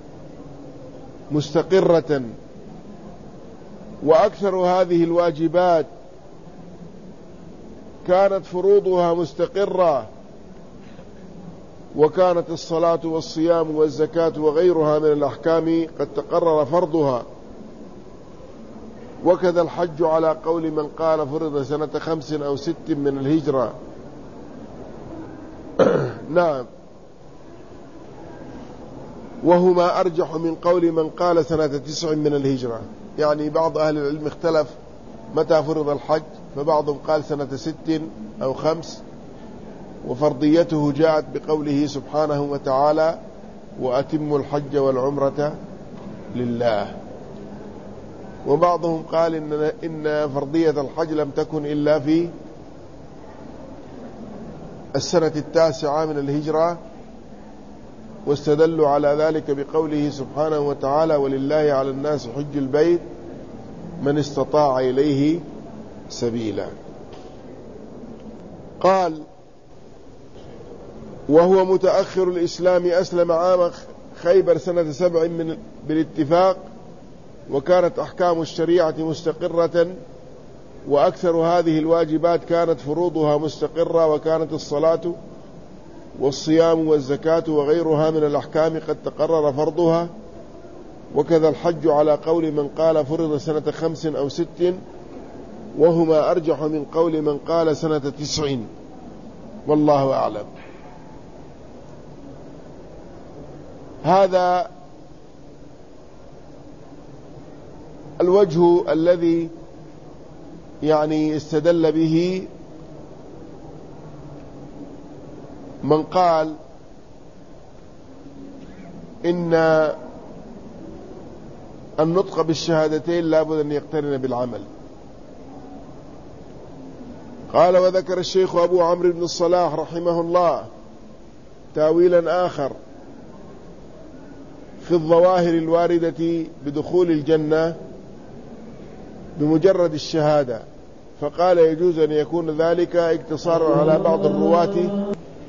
مستقرة، وأكثر هذه الواجبات كانت فروضها مستقرة، وكانت الصلاة والصيام والزكاة وغيرها من الأحكام قد تقرر فرضها، وكذا الحج على قول من قال فرض سنة 5 أو 6 من الهجرة. نعم، وهما أرجح من قول من قال سنة 9 من الهجرة. يعني بعض أهل العلم اختلف متى فرض الحج، فبعضهم قال سنة 6 أو 5، وفرضيته جاءت بقوله سبحانه وتعالى: وأتموا الحج والعمرة لله. وبعضهم قال إن فرضية الحج لم تكن إلا في السنة 9 من الهجرة، واستدلوا على ذلك بقوله سبحانه وتعالى: ولله على الناس حج البيت من استطاع إليه سبيلا. قال: وهو متأخر الإسلام، أسلم عام خيبر سنة 7 بالاتفاق، وكانت أحكام الشريعة مستقرة، وأكثر هذه الواجبات كانت فروضها مستقرة، وكانت الصلاة والصيام والزكاة وغيرها من الأحكام قد تقرر فرضها، وكذا الحج على قول من قال فرض سنة 5 أو 6، وهما أرجح من قول من قال سنة 9، والله أعلم. هذا الوجه الذي يعني استدل به من قال إن النطق بالشهادتين لابد أن يقترن بالعمل. قال: وذكر الشيخ أبو عمرو بن الصلاح رحمه الله تاويلا آخر في الظواهر الواردة بدخول الجنة بمجرد الشهادة، فقال: يجوز أن يكون ذلك اقتصارا على بعض الرواة.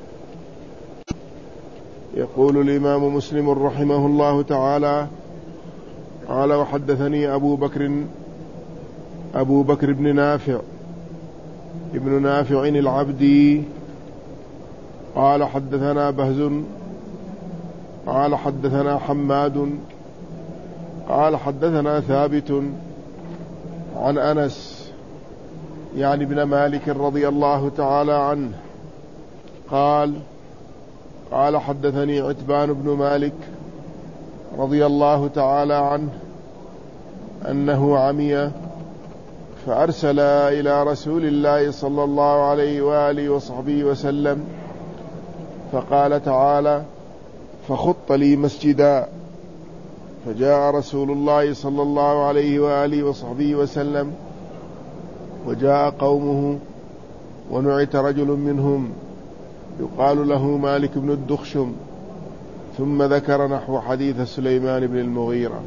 يقول الإمام مسلم رحمه الله تعالى: قال: وحدثني أبو بكر بن نافع ابن نافع العبدي قال: حدثنا بهز قال: حدثنا حماد قال: حدثنا ثابت عن أنس يعني ابن مالك رضي الله تعالى عنه قال: حدثني عتبان بن مالك رضي الله تعالى عنه أنه عمي فأرسل إلى رسول الله صلى الله عليه وآله وصحبه وسلم، فقال تعالى: فخط لي مسجدا، فجاء رسول الله صلى الله عليه وآله وصحبه وسلم، وجاء قومه، ونعت رجل منهم يقال له مالك بن الدخشم، ثم ذكر نحو حديث سليمان بن المغيرة.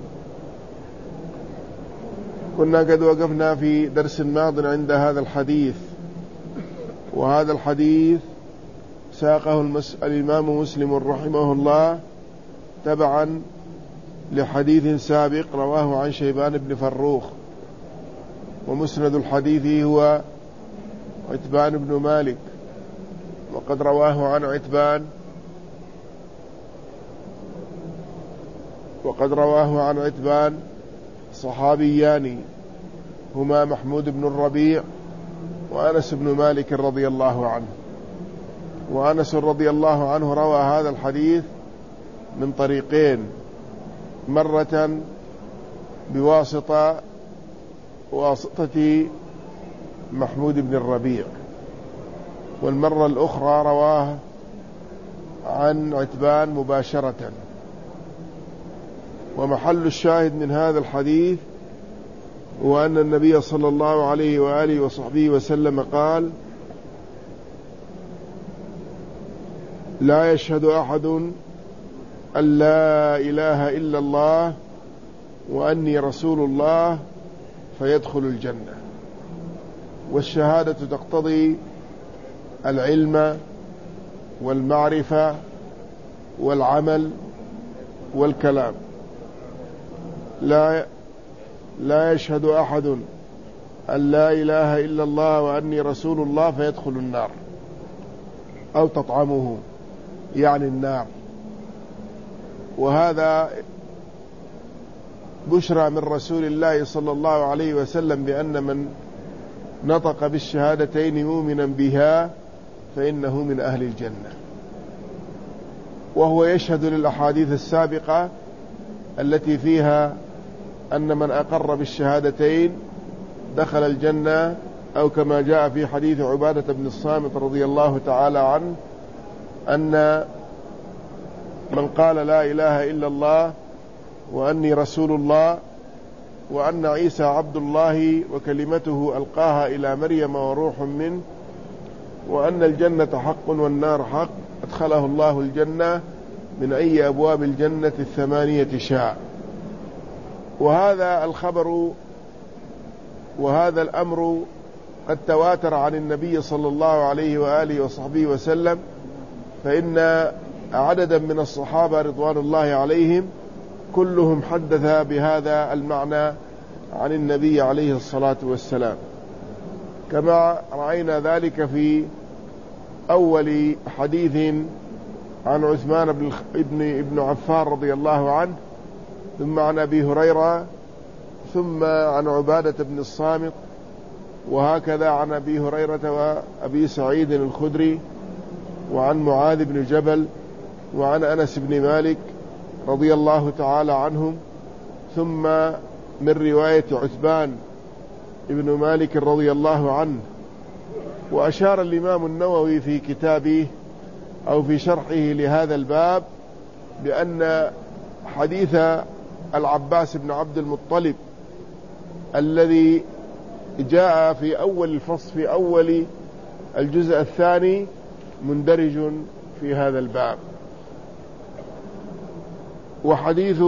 كنا قد وقفنا في درس ماض عند هذا الحديث، وهذا الحديث ساقه الإمام مسلم رحمه الله تبعا لحديث سابق رواه عن شيبان بن فروخ، ومسند الحديث هو عتبان بن مالك، وقد رواه عن عتبان صحابيان هما محمود بن الربيع وأنس بن مالك رضي الله عنه. وأنس رضي الله عنه روى هذا الحديث من طريقين، مرة بواسطة محمود بن الربيع، والمرة الأخرى رواه عن عتبان مباشرة. ومحل الشاهد من هذا الحديث هو أن النبي صلى الله عليه وآله وصحبه وسلم قال: لا يشهد أحد أن لا إله إلا الله وأني رسول الله فيدخل الجنة. والشهادة تقتضي العلم والمعرفة والعمل والكلام. لا يشهد أحد أن لا إله إلا الله وأني رسول الله فيدخل النار أو تطعمه يعني النار. وهذا بشرى من رسول الله صلى الله عليه وسلم بأن من نطق بالشهادتين مؤمنا بها فإنه من أهل الجنة. وهو يشهد للأحاديث السابقة التي فيها أن من أقر بالشهادتين دخل الجنة، أو كما جاء في حديث عبادة بن الصامت رضي الله تعالى عنه أن من قال لا إله إلا الله وأني رسول الله وأن عيسى عبد الله وكلمته ألقاها إلى مريم وروح منه وأن الجنة حق والنار حق أدخله الله الجنة من أي أبواب الجنة 8 شاء. وهذا الخبر وهذا الأمر قد تواتر عن النبي صلى الله عليه وآله وصحبه وسلم، فإن عددا من الصحابة رضوان الله عليهم كلهم حدث بهذا المعنى عن النبي عليه الصلاة والسلام، كما رأينا ذلك في أول حديث عن عثمان بن عفان رضي الله عنه، ثم عن أبي هريرة، ثم عن عبادة بن الصامت، وهكذا عن أبي هريرة وأبي سعيد الخدري، وعن معاذ بن جبل، وعن أنس بن مالك رضي الله تعالى عنهم، ثم من رواية عثمان بن مالك رضي الله عنه. وأشار الإمام النووي في كتابه أو في شرحه لهذا الباب بأن حديث العباس بن عبد المطلب الذي جاء في أول الفصل في أول الجزء الثاني مندرج في هذا الباب. وحديث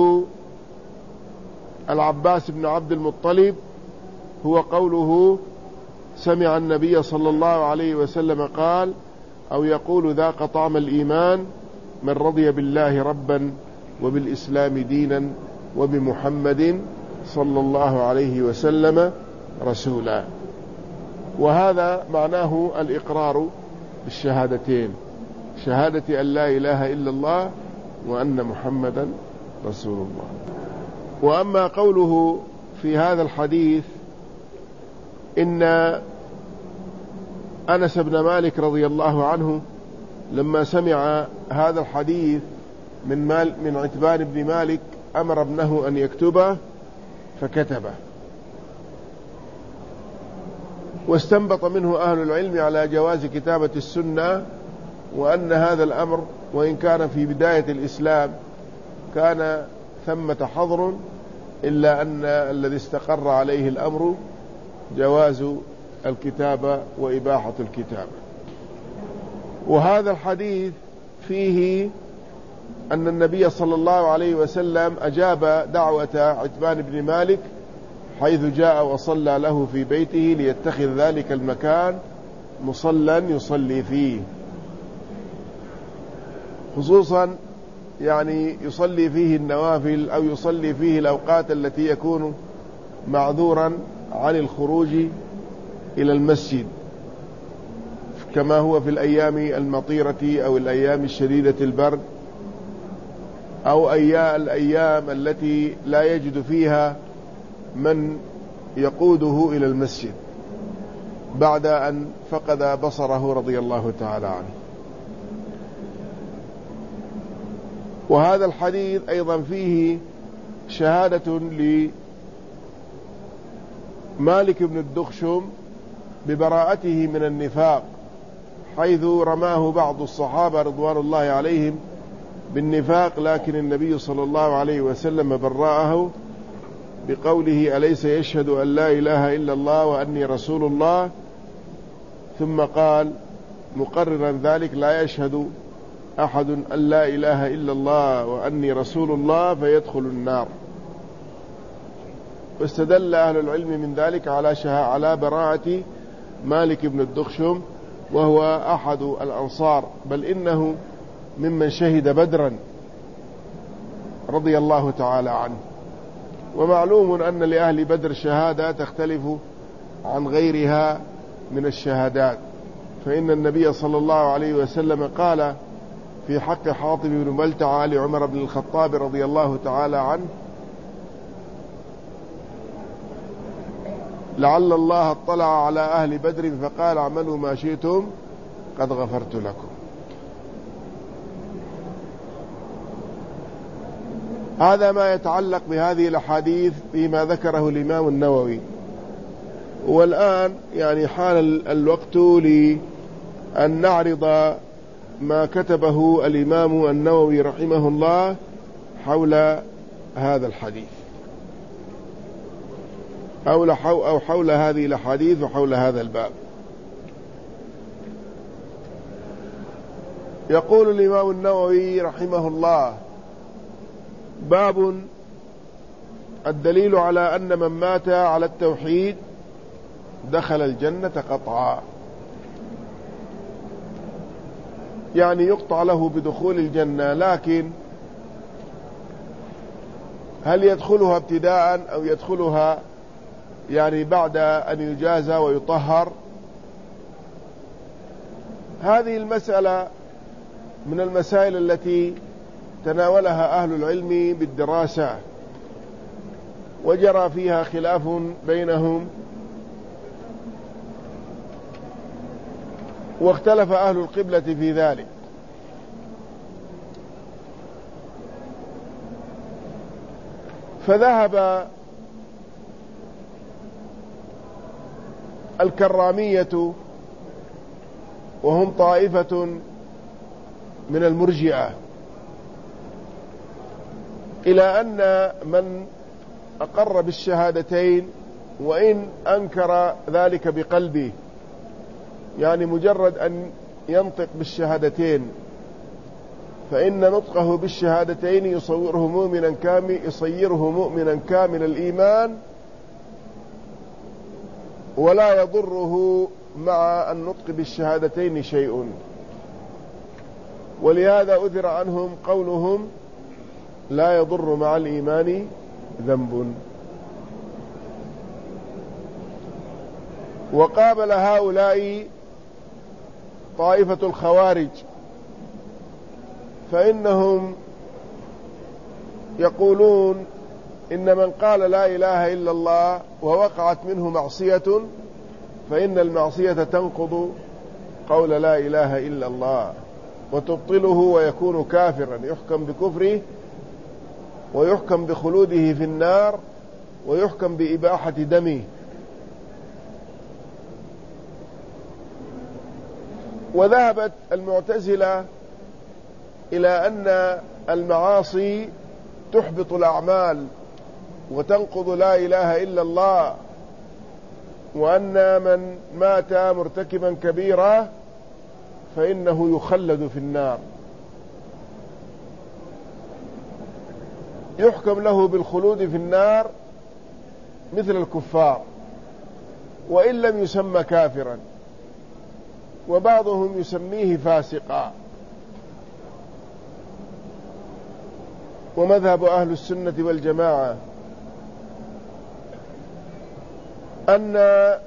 العباس بن عبد المطلب هو قوله سمع النبي صلى الله عليه وسلم قال أو يقول ذاق طعم الإيمان من رضي بالله ربا وبالإسلام دينا وبمحمد صلى الله عليه وسلم رسولا. وهذا معناه الإقرار بالشهادتين، شهادة أن لا إله إلا الله وأن محمدا رسول الله. وأما قوله في هذا الحديث إن أنس بن مالك رضي الله عنه لما سمع هذا الحديث من عتبان بن مالك أمر ابنه أن يكتبه فكتبه. واستنبط منه أهل العلم على جواز كتابة السنة، وأن هذا الأمر وإن كان في بداية الإسلام كان ثمة حظر، إلا أن الذي استقر عليه الأمر جواز الكتابة وإباحة الكتابة. وهذا الحديث فيه أن النبي صلى الله عليه وسلم أجاب دعوة عتبان بن مالك حيث جاء وصلى له في بيته ليتخذ ذلك المكان مصلى يصلي فيه، خصوصا يعني يصلي فيه النوافل أو يصلي فيه الأوقات التي يكون معذورا عن الخروج إلى المسجد، كما هو في الأيام المطيرة أو الأيام الشديدة البرد، أو الأيام التي لا يجد فيها من يقوده إلى المسجد بعد أن فقد بصره رضي الله تعالى عنه. وهذا الحديث أيضا فيه شهادة لمالك بن الدخشم ببراءته من النفاق، حيث رماه بعض الصحابة رضوان الله عليهم بالنفاق، لكن النبي صلى الله عليه وسلم برأه بقوله أليس يشهد أن لا إله إلا الله وأني رسول الله، ثم قال مقررا ذلك لا يشهد أحد أن لا إله إلا الله وأني رسول الله فيدخل النار. واستدل أهل العلم من ذلك على براءة مالك بن الدخشم وهو أحد الأنصار، بل إنه ممن شهد بدرا رضي الله تعالى عنه. ومعلوم أن لأهل بدر شهادة تختلف عن غيرها من الشهادات، فإن النبي صلى الله عليه وسلم قال في حق حاطب بن بلتعة لعمر بن الخطاب رضي الله تعالى عنه: لعل الله اطلع على أهل بدر فقال اعملوا ما شئتم قد غفرت لكم. هذا ما يتعلق بهذه الأحاديث فيما ذكره الإمام النووي. والآن يعني حان الوقت لأن نعرض ما كتبه الإمام النووي رحمه الله حول هذا الحديث أو حول هذه الأحاديث وحول هذا الباب. يقول الإمام النووي رحمه الله: باب الدليل على أن من مات على التوحيد دخل الجنة قطعا، يعني يقطع له بدخول الجنة، لكن هل يدخلها ابتداء أو يدخلها يعني بعد أن يجازى ويطهر؟ هذه المسألة من المسائل التي تناولها أهل العلم بالدراسة، وجرى فيها خلاف بينهم، واختلف أهل القبلة في ذلك. فذهب الكرامية وهم طائفة من المرجئة إلى أن من أقر بالشهادتين وإن أنكر ذلك بقلبه، يعني مجرد أن ينطق بالشهادتين، فإن نطقه بالشهادتين يصيره مؤمنا كامل الإيمان، ولا يضره مع النطق بالشهادتين شيء. ولهذا أذر عنهم قولهم: لا يضر مع الإيمان ذنب. وقابل هؤلاء طائفة الخوارج، فإنهم يقولون إن من قال لا إله إلا الله ووقعت منه معصية فإن المعصية تنقض قول لا إله إلا الله وتبطله ويكون كافرا، يحكم بكفره ويحكم بخلوده في النار ويحكم بإباحة دمه. وذهبت المعتزلة إلى أن المعاصي تحبط الأعمال وتنقض لا إله إلا الله، وأن من مات مرتكبا كبيرة فإنه يخلد في النار، يحكم له بالخلود في النار مثل الكفار وإن لم يسمى كافرا، وبعضهم يسميه فاسقا. ومذهب أهل السنة والجماعة أن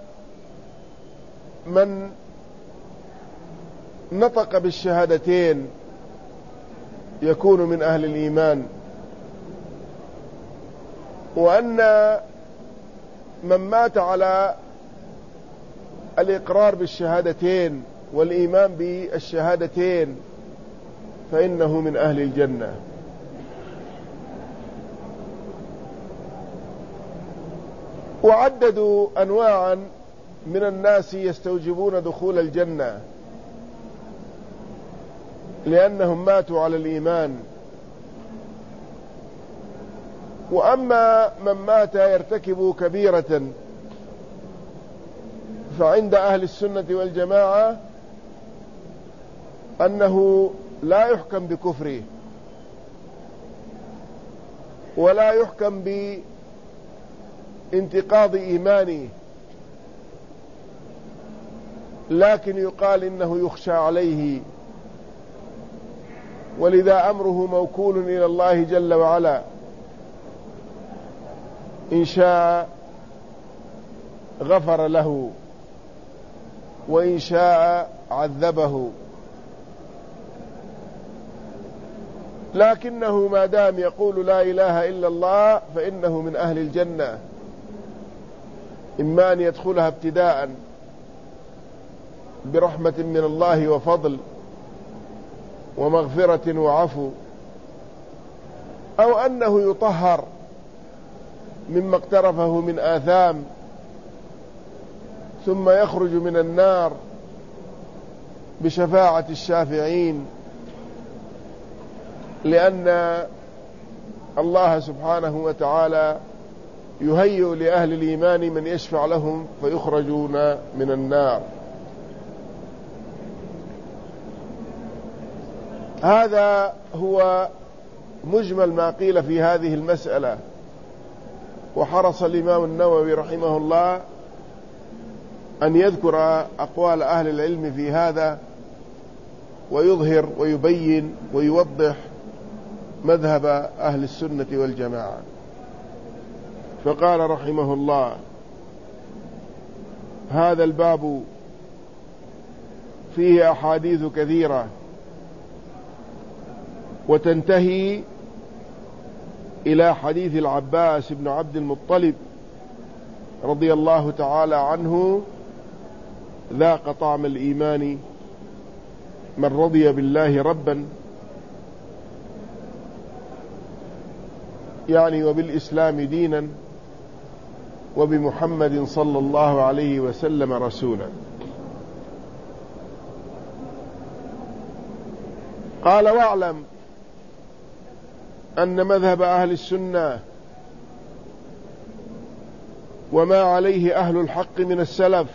من نطق بالشهادتين يكون من أهل الإيمان، وأن من مات على الإقرار بالشهادتين والإيمان بالشهادتين فإنه من أهل الجنة. وعددوا أنواعا من الناس يستوجبون دخول الجنة لأنهم ماتوا على الإيمان. وأما من مات يرتكب كبيرة فعند أهل السنة والجماعة أنه لا يحكم بكفره ولا يحكم بانتقاض إيمانه، لكن يقال إنه يخشى عليه، ولذا أمره موكول إلى الله جل وعلا، إن شاء غفر له وإن شاء عذبه. لكنه ما دام يقول لا إله إلا الله فإنه من أهل الجنة، إما أن يدخلها ابتداء برحمة من الله وفضل ومغفرة وعفو، أو أنه يطهر مما اقترفه من آثام ثم يخرج من النار بشفاعة الشافعين، لأن الله سبحانه وتعالى يهيئ لأهل الإيمان من يشفع لهم فيخرجون من النار. هذا هو مجمل ما قيل في هذه المسألة. وحرص الإمام النووي رحمه الله أن يذكر أقوال أهل العلم في هذا، ويظهر ويبين ويوضح مذهب أهل السنة والجماعة. فقال رحمه الله: هذا الباب فيه أحاديث كثيرة، وتنتهي إلى حديث العباس بن عبد المطلب رضي الله تعالى عنه: ذاق طعم الإيمان من رضي بالله ربا، يعني وبالإسلام دينا، وبمحمد صلى الله عليه وسلم رسولا. قال: واعلم أن مذهب أهل السنة وما عليه أهل الحق من السلف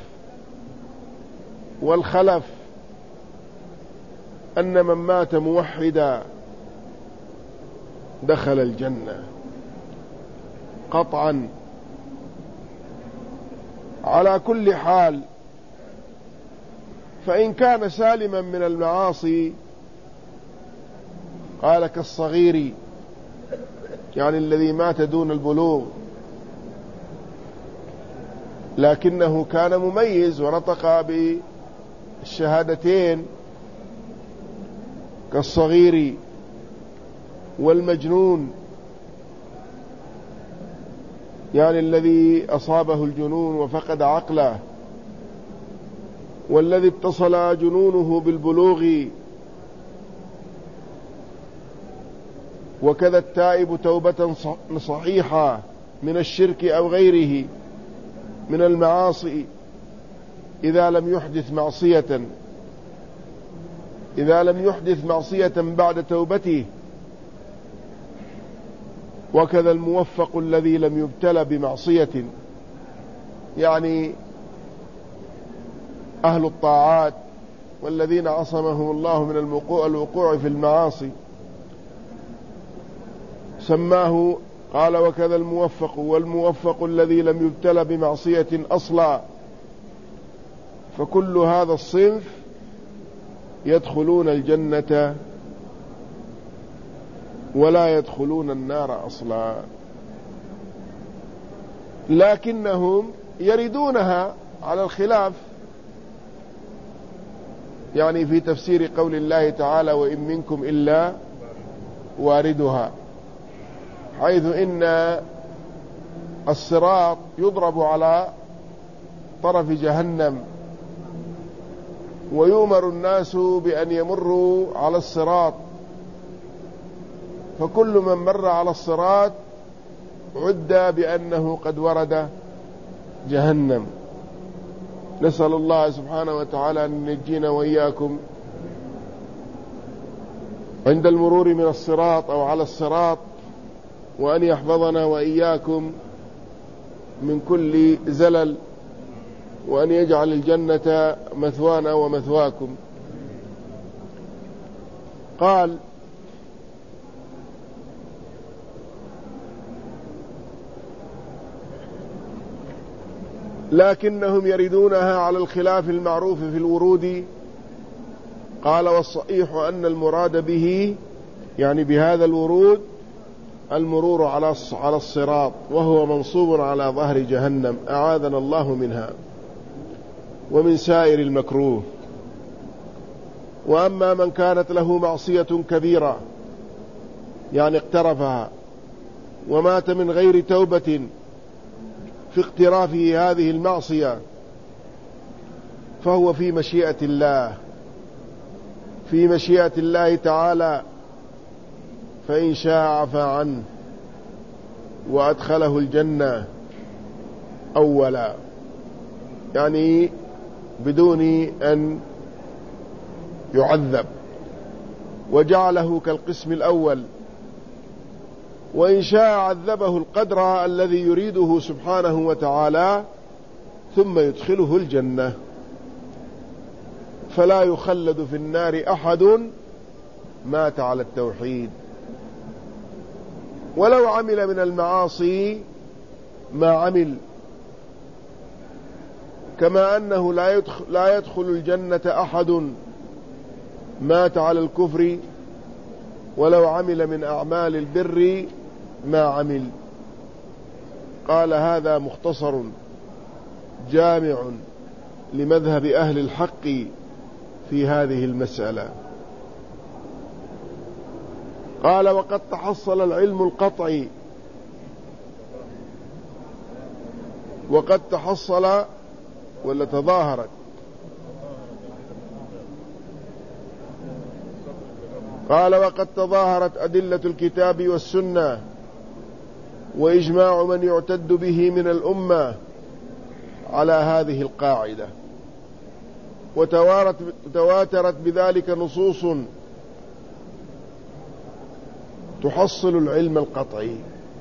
والخلف أن من مات موحدا دخل الجنة قطعا على كل حال، فإن كان سالما من المعاصي، قال كالصغير، يعني الذي مات دون البلوغ لكنه كان مميز ونطق بالشهادتين، كالصغير والمجنون، يعني الذي أصابه الجنون وفقد عقله، والذي اتصل جنونه بالبلوغ، وكذا التائب توبة صحيحة من الشرك أو غيره من المعاصي إذا لم يحدث معصية بعد توبته، وكذا الموفق الذي لم يبتلى بمعصية، يعني أهل الطاعات والذين عصمهم الله من الوقوع في المعاصي، سماه قال: وكذا الموفق والموفق الذي لم يبتلى بمعصية أصلا، فكل هذا الصنف يدخلون الجنة ولا يدخلون النار أصلا، لكنهم يردونها على الخلاف، يعني في تفسير قول الله تعالى: وإن منكم إلا واردها، حيث إن الصراط يضرب على طرف جهنم، ويؤمر الناس بأن يمروا على الصراط، فكل من مر على الصراط عد بأنه قد ورد جهنم. نسأل الله سبحانه وتعالى أن ينجينا وإياكم عند المرور من الصراط أو على الصراط، وأن يحفظنا وإياكم من كل زلل، وأن يجعل الجنة مثوانا ومثواكم. قال: لكنهم يردونها على الخلاف المعروف في الورود. قال والصحيح أن المراد به يعني بهذا الورود المرور على الصراط، وهو منصوب على ظهر جهنم، أعاذنا الله منها ومن سائر المكروه. وأما من كانت له معصية كبيرة يعني اقترفها ومات من غير توبة في اقترافه هذه المعصية، فهو في مشيئة الله تعالى، فإن شاء عفى عنه وأدخله الجنة أولا، يعني بدون أن يعذب، وجعله كالقسم الأول. وإن شاء عذبه القدر الذي يريده سبحانه وتعالى ثم يدخله الجنة، فلا يخلد في النار أحد مات على التوحيد، ولو عمل من المعاصي ما عمل، كما أنه لا يدخل الجنة أحد مات على الكفر ولو عمل من أعمال البر ما عمل. قال هذا مختصر جامع لمذهب أهل الحق في هذه المسألة. قال وقد تحصل العلم القطعي، وقد تحصل ولا تظاهرت، قال وقد تظاهرت أدلة الكتاب والسنة وإجماع من يعتد به من الأمة على هذه القاعدة، وتواترت بذلك نصوص تحصل العلم القطعي.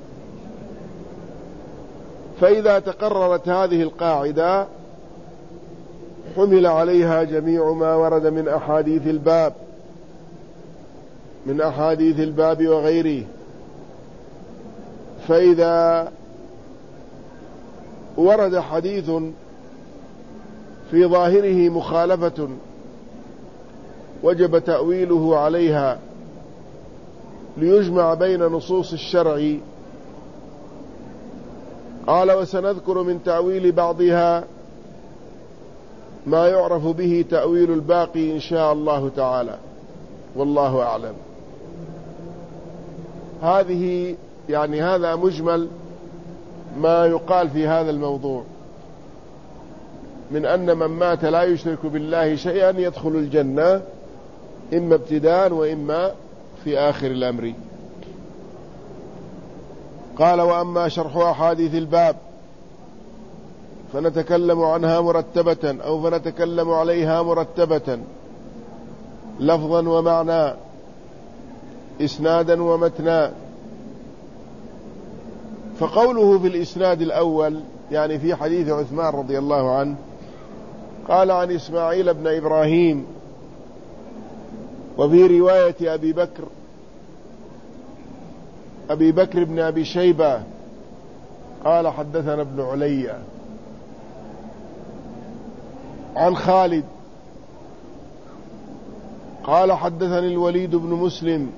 فإذا تقررت هذه القاعدة حمل عليها جميع ما ورد من أحاديث الباب وغيره. فإذا ورد حديث في ظاهره مخالفة وجب تأويله عليها ليجمع بين نصوص الشرع. قال وسنذكر من تأويل بعضها ما يعرف به تأويل الباقي إن شاء الله تعالى، والله أعلم. هذا مجمل ما يقال في هذا الموضوع، من أن من مات لا يشرك بالله شيئا يدخل الجنة، إما ابتداء وإما في آخر الأمر. قال وأما شرح أحاديث الباب فنتكلم عنها مرتبة أو فنتكلم عليها مرتبة لفظا ومعنى، إسنادا ومتنا. فقوله في الإسناد الأول يعني في حديث عثمان رضي الله عنه، قال عن إسماعيل بن إبراهيم، وفي رواية أبي بكر بن أبي شيبة قال حدثنا ابن علي عن خالد قال حدثني الوليد بن مسلم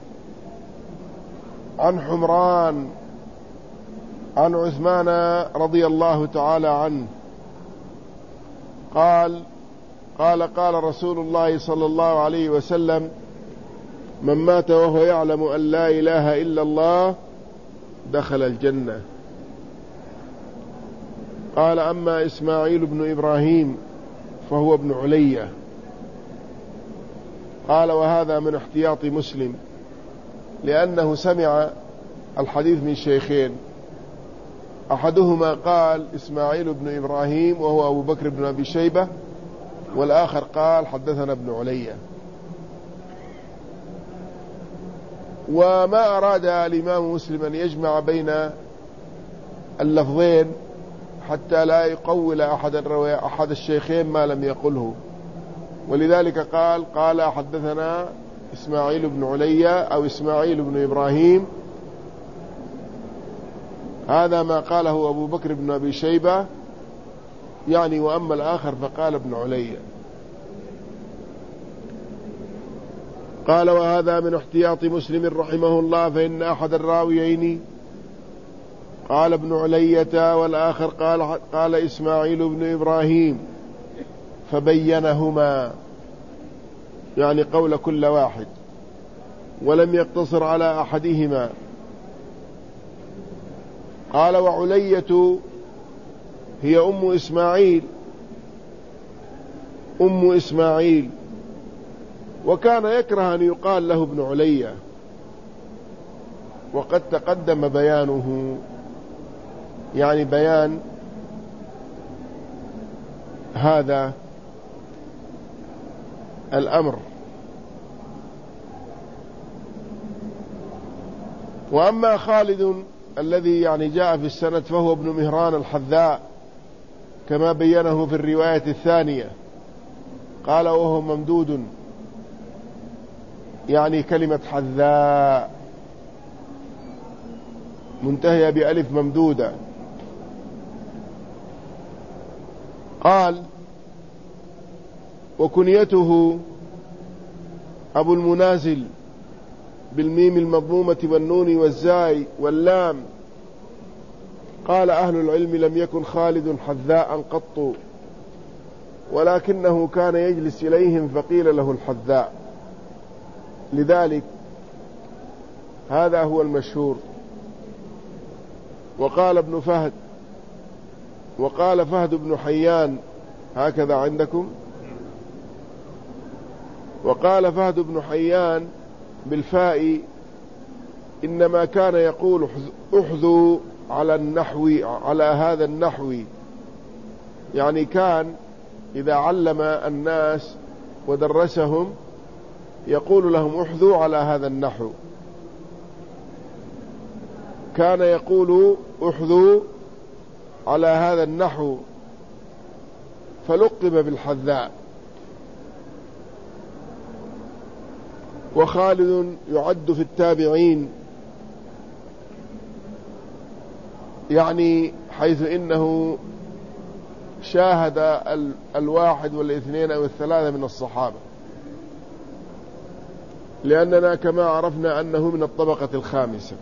عن حمران عن عثمان رضي الله تعالى عنه قال رسول الله صلى الله عليه وسلم: من مات وهو يعلم أن لا إله إلا الله دخل الجنة. قال أما إسماعيل بن إبراهيم فهو ابن علي. قال وهذا من احتياط مسلم، لأنه سمع الحديث من شيخين، أحدهما قال إسماعيل بن إبراهيم وهو أبو بكر بن أبي شيبة، والآخر قال حدثنا ابن علي. وما أراد الإمام مسلم أن يجمع بين اللفظين حتى لا يقول أحد الشيخين ما لم يقله، ولذلك قال حدثنا إسماعيل بن علي أو إسماعيل بن إبراهيم. هذا ما قاله أبو بكر بن أبي شيبة، يعني وأما الآخر فقال ابن علية. قال وهذا من احتياط مسلم رحمه الله، فإن أحد الراويين قال ابن علية والآخر قال إسماعيل بن إبراهيم، فبينهما يعني قول كل واحد، ولم يقتصر على أحدهما. قال وعلية هي أم إسماعيل، وكان يكره أن يقال له ابن علية، وقد تقدم بيانه، يعني بيان هذا الأمر. وأما خالد الذي يعني جاء في السند فهو ابن مهران الحذاء كما بينه في الرواية الثانية. قال وهو ممدود، يعني كلمة حذاء منتهية بألف ممدودة. قال وكنيته أبو المنازل بالميم المضمومة والنون والزاي واللام. قال أهل العلم لم يكن خالد حذاء قط، ولكنه كان يجلس إليهم فقيل له الحذاء، لذلك هذا هو المشهور. وقال ابن فهد، وقال فهد بن حيان هكذا عندكم، وقال فهد بن حيان بالفاء إنما كان يقول احذوا على النحو، على هذا النحو، يعني كان إذا علم الناس ودرسهم يقول لهم احذوا على هذا النحو، كان يقول احذوا على هذا النحو، فلقب بالحذاء. وخالد يعد في التابعين، يعني حيث إنه شاهد الواحد والاثنين أو الثلاثة من الصحابة، لأننا كما عرفنا أنه من الطبقة الخامسة.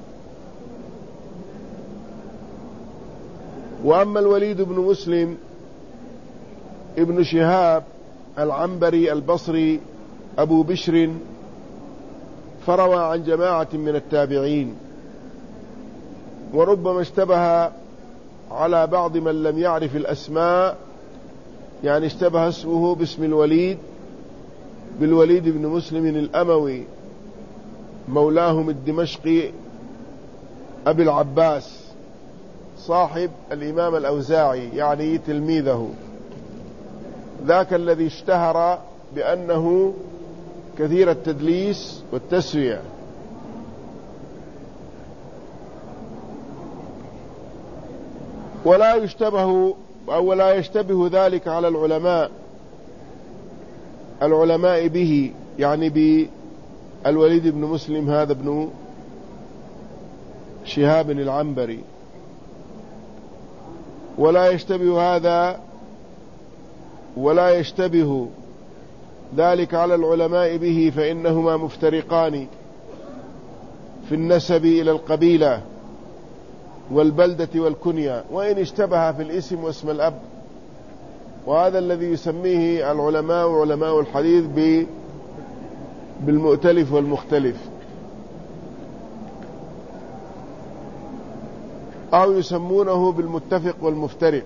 وأما الوليد بن مسلم ابن شهاب العنبري البصري أبو بشر فروى عن جماعة من التابعين، وربما اشتبه على بعض من لم يعرف الأسماء، يعني اشتبه اسمه باسم الوليد بالوليد بن مسلم الأموي مولاهم الدمشقي أبي العباس صاحب الإمام الأوزاعي، يعني تلميذه، ذاك الذي اشتهر بأنه كثير التدليس والتسوية. ولا يشتبه أو ولا يشتبه ذلك على العلماء به، يعني بالوليد بن مسلم هذا ابن شهاب العنبري، ولا يشتبه ذلك على العلماء به، فإنهما مفترقان في النسب إلى القبيلة والبلدة والكنية، وإن اشتبه في الاسم واسم الأب. وهذا الذي يسميه العلماء وعلماء الحديث بالمؤتلف والمختلف، أو يسمونه بالمتفق والمفترق،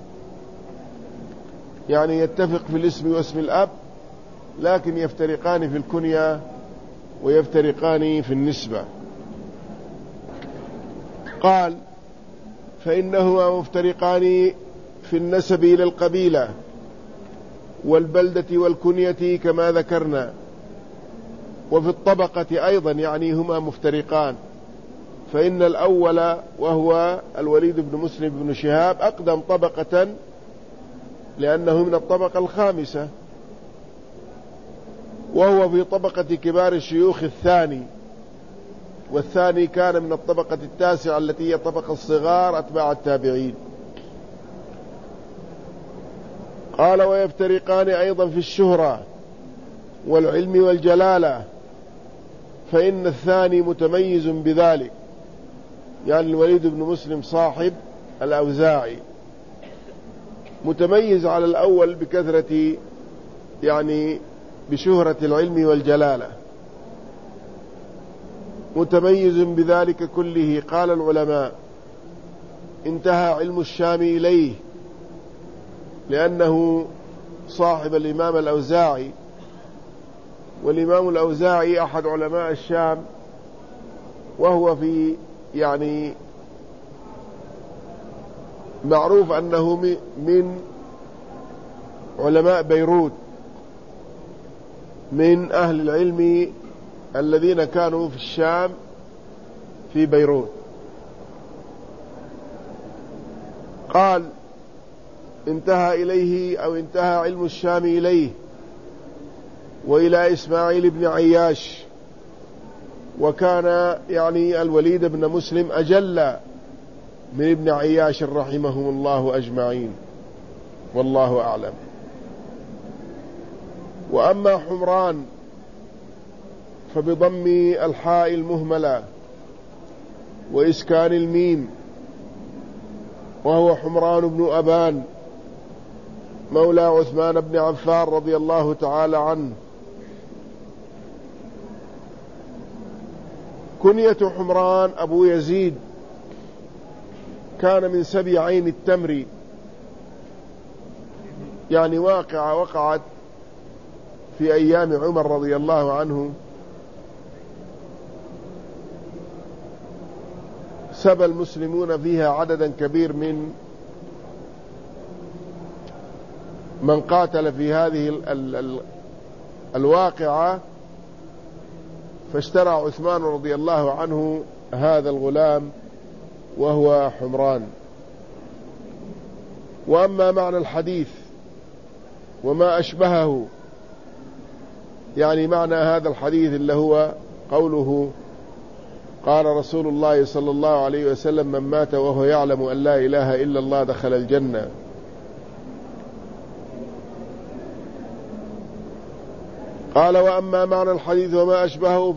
يعني يتفق في الاسم واسم الأب لكن يفترقان في الكنية ويفترقان في النسبة. قال فإنهما مفترقان في النسب إلى القبيلة والبلدة والكنية كما ذكرنا، وفي الطبقة أيضا، يعني هما مفترقان، فإن الأول وهو الوليد بن مسلم بن شهاب أقدم طبقة لأنه من الطبقة الخامسة، وهو في طبقة كبار الشيوخ الثاني، والثاني كان من الطبقة التاسعة التي هي طبقة الصغار أتباع التابعين. قال ويفترقان أيضا في الشهرة والعلم والجلالة، فإن الثاني متميز بذلك، يعني الوليد بن مسلم صاحب الأوزاعي متميز على الأول بكثرة، يعني بشهرة العلم والجلالة، متميز بذلك كله. قال العلماء انتهى علم الشام إليه، لأنه صاحب الإمام الأوزاعي، والإمام الأوزاعي أحد علماء الشام، وهو في يعني معروف أنه من علماء بيروت، من أهل العلم الذين كانوا في الشام في بيروت. قال انتهى إليه أو انتهى علم الشام إليه وإلى إسماعيل بن عياش، وكان يعني الوليد بن مسلم أجل من ابن عياش رحمهم الله أجمعين، والله أعلم. وأما حمران فبضم الحاء المهملة وإسكان الميم، وهو حمران بن أبان مولى عثمان بن عفان رضي الله تعالى عنه. كنية حمران أبو يزيد، كان من سبي عين التمر، يعني وقعت في أيام عمر رضي الله عنه، سبى المسلمون فيها عددا كبير من قاتل في هذه الواقعة، فاشترى عثمان رضي الله عنه هذا الغلام وهو حمران. وأما معنى الحديث وما أشبهه، يعني معنى هذا الحديث اللي هو قوله قال رسول الله صلى الله عليه وسلم من مات وهو يعلم أن لا إله إلا الله دخل الجنة. قال وأما معنى الحديث وما أشبهه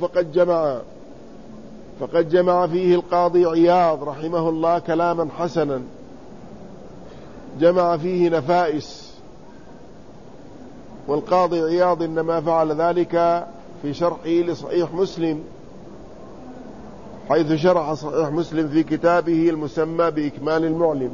فقد جمع فيه القاضي عياض رحمه الله كلاما حسنا، جمع فيه نفائس. والقاضي عياض إنما فعل ذلك في شرحه لصحيح مسلم، حيث شرح صحيح مسلم في كتابه المسمى بإكمال المعلم.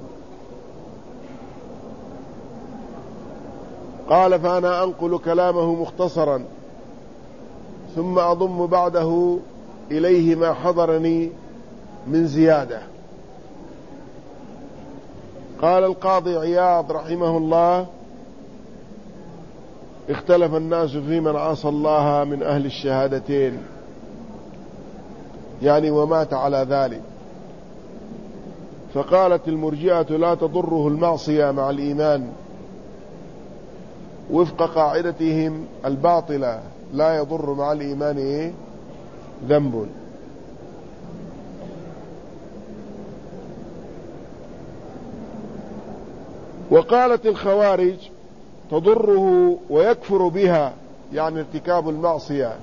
قال فأنا أنقل كلامه مختصرا، ثم أضم بعده إليه ما حضرني من زيادة. قال القاضي عياض رحمه الله اختلف الناس في من عصى الله من أهل الشهادتين، يعني ومات على ذلك. فقالت المرجئة لا تضره المعصية مع الإيمان، وفق قاعدتهم الباطلة لا يضر مع الإيمان ذنب. وقالت الخوارج تضره ويكفر بها، يعني ارتكاب المعصية.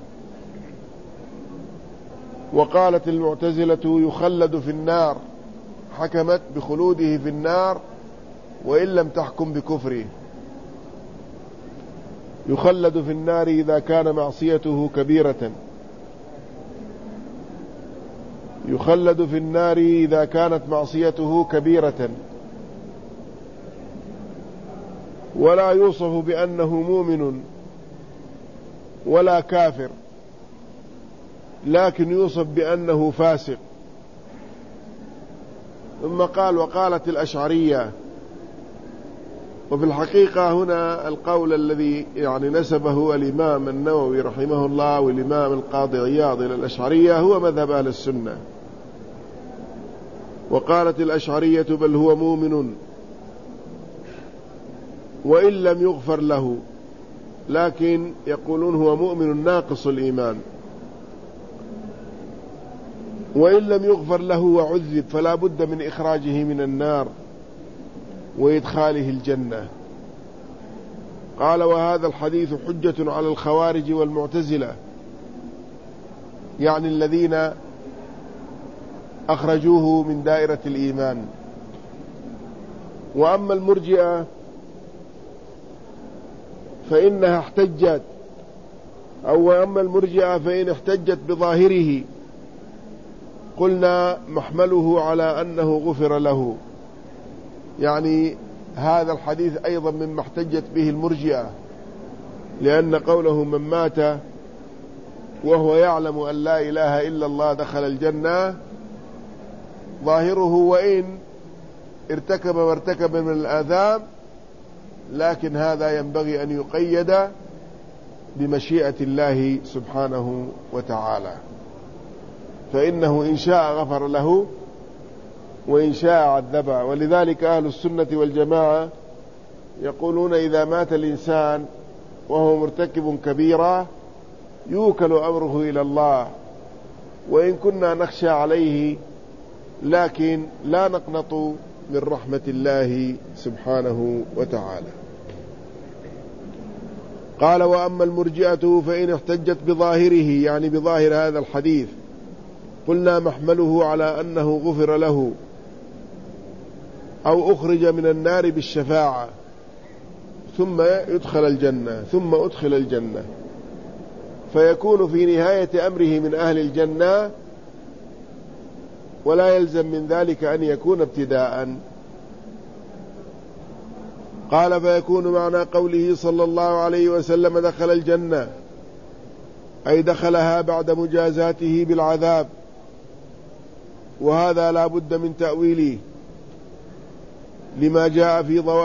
وقالت المعتزلة يخلد في النار، حكمت بخلوده في النار وإن لم تحكم بكفره. يخلد في النار إذا كان معصيته كبيرة، يخلد في النار إذا كانت معصيته كبيرة، ولا يوصف بأنه مؤمن ولا كافر، لكن يوصف بأنه فاسق. ثم قال وقالت الأشعرية. وفي الحقيقة هنا القول الذي يعني نسبه الإمام النووي رحمه الله والإمام القاضي عياض إلى الأشعرية هو مذهب أهل السنة. وقالت الأشعرية بل هو مؤمن وإن لم يغفر له، لكن يقولون هو مؤمن ناقص الإيمان، وإن لم يغفر له وعذب فلا بد من إخراجه من النار وإدخاله الجنة. قال: وهذا الحديث حجة على الخوارج والمعتزلة، يعني الذين أخرجوه من دائرة الإيمان. وأما المرجئة فإنها احتجت، وأما المرجئة فإن احتجت بظاهره قلنا محمله على أنه غفر له. يعني هذا الحديث أيضا مما احتجت به المرجئة، لأن قوله: من مات وهو يعلم أن لا إله إلا الله دخل الجنة، ظاهره وإن ارتكب وارتكب من الآثام، لكن هذا ينبغي أن يقيد بمشيئة الله سبحانه وتعالى، فإنه إن شاء غفر له وإن شاء عذبه. ولذلك أهل السنة والجماعة يقولون: إذا مات الإنسان وهو مرتكب كبيرة يوكل أمره إلى الله، وإن كنا نخشى عليه لكن لا نقنط من رحمة الله سبحانه وتعالى. قال: وأما المرجئة فإن احتجت بظاهره، يعني بظاهر هذا الحديث، قلنا محمله على أنه غفر له أو أخرج من النار بالشفاعة ثم أدخل الجنة، فيكون في نهاية أمره من أهل الجنة، ولا يلزم من ذلك أن يكون ابتداء. قال: فيكون معنى قوله صلى الله عليه وسلم دخل الجنة أي دخلها بعد مجازاته بالعذاب، وهذا لا بد من تأويله لما جاء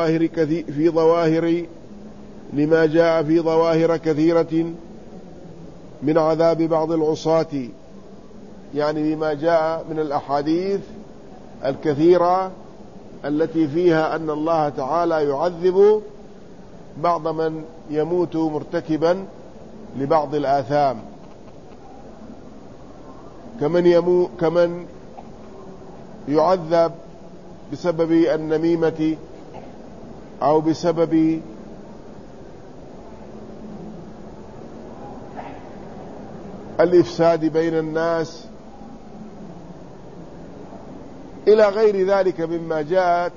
في ظواهر كثيرة من عذاب بعض العصاة، يعني بما جاء من الأحاديث الكثيرة التي فيها أن الله تعالى يعذب بعض من يموت مرتكبا لبعض الآثام، كمن يعذب بسبب النميمة أو بسبب الإفساد بين الناس إلى غير ذلك مما جاءت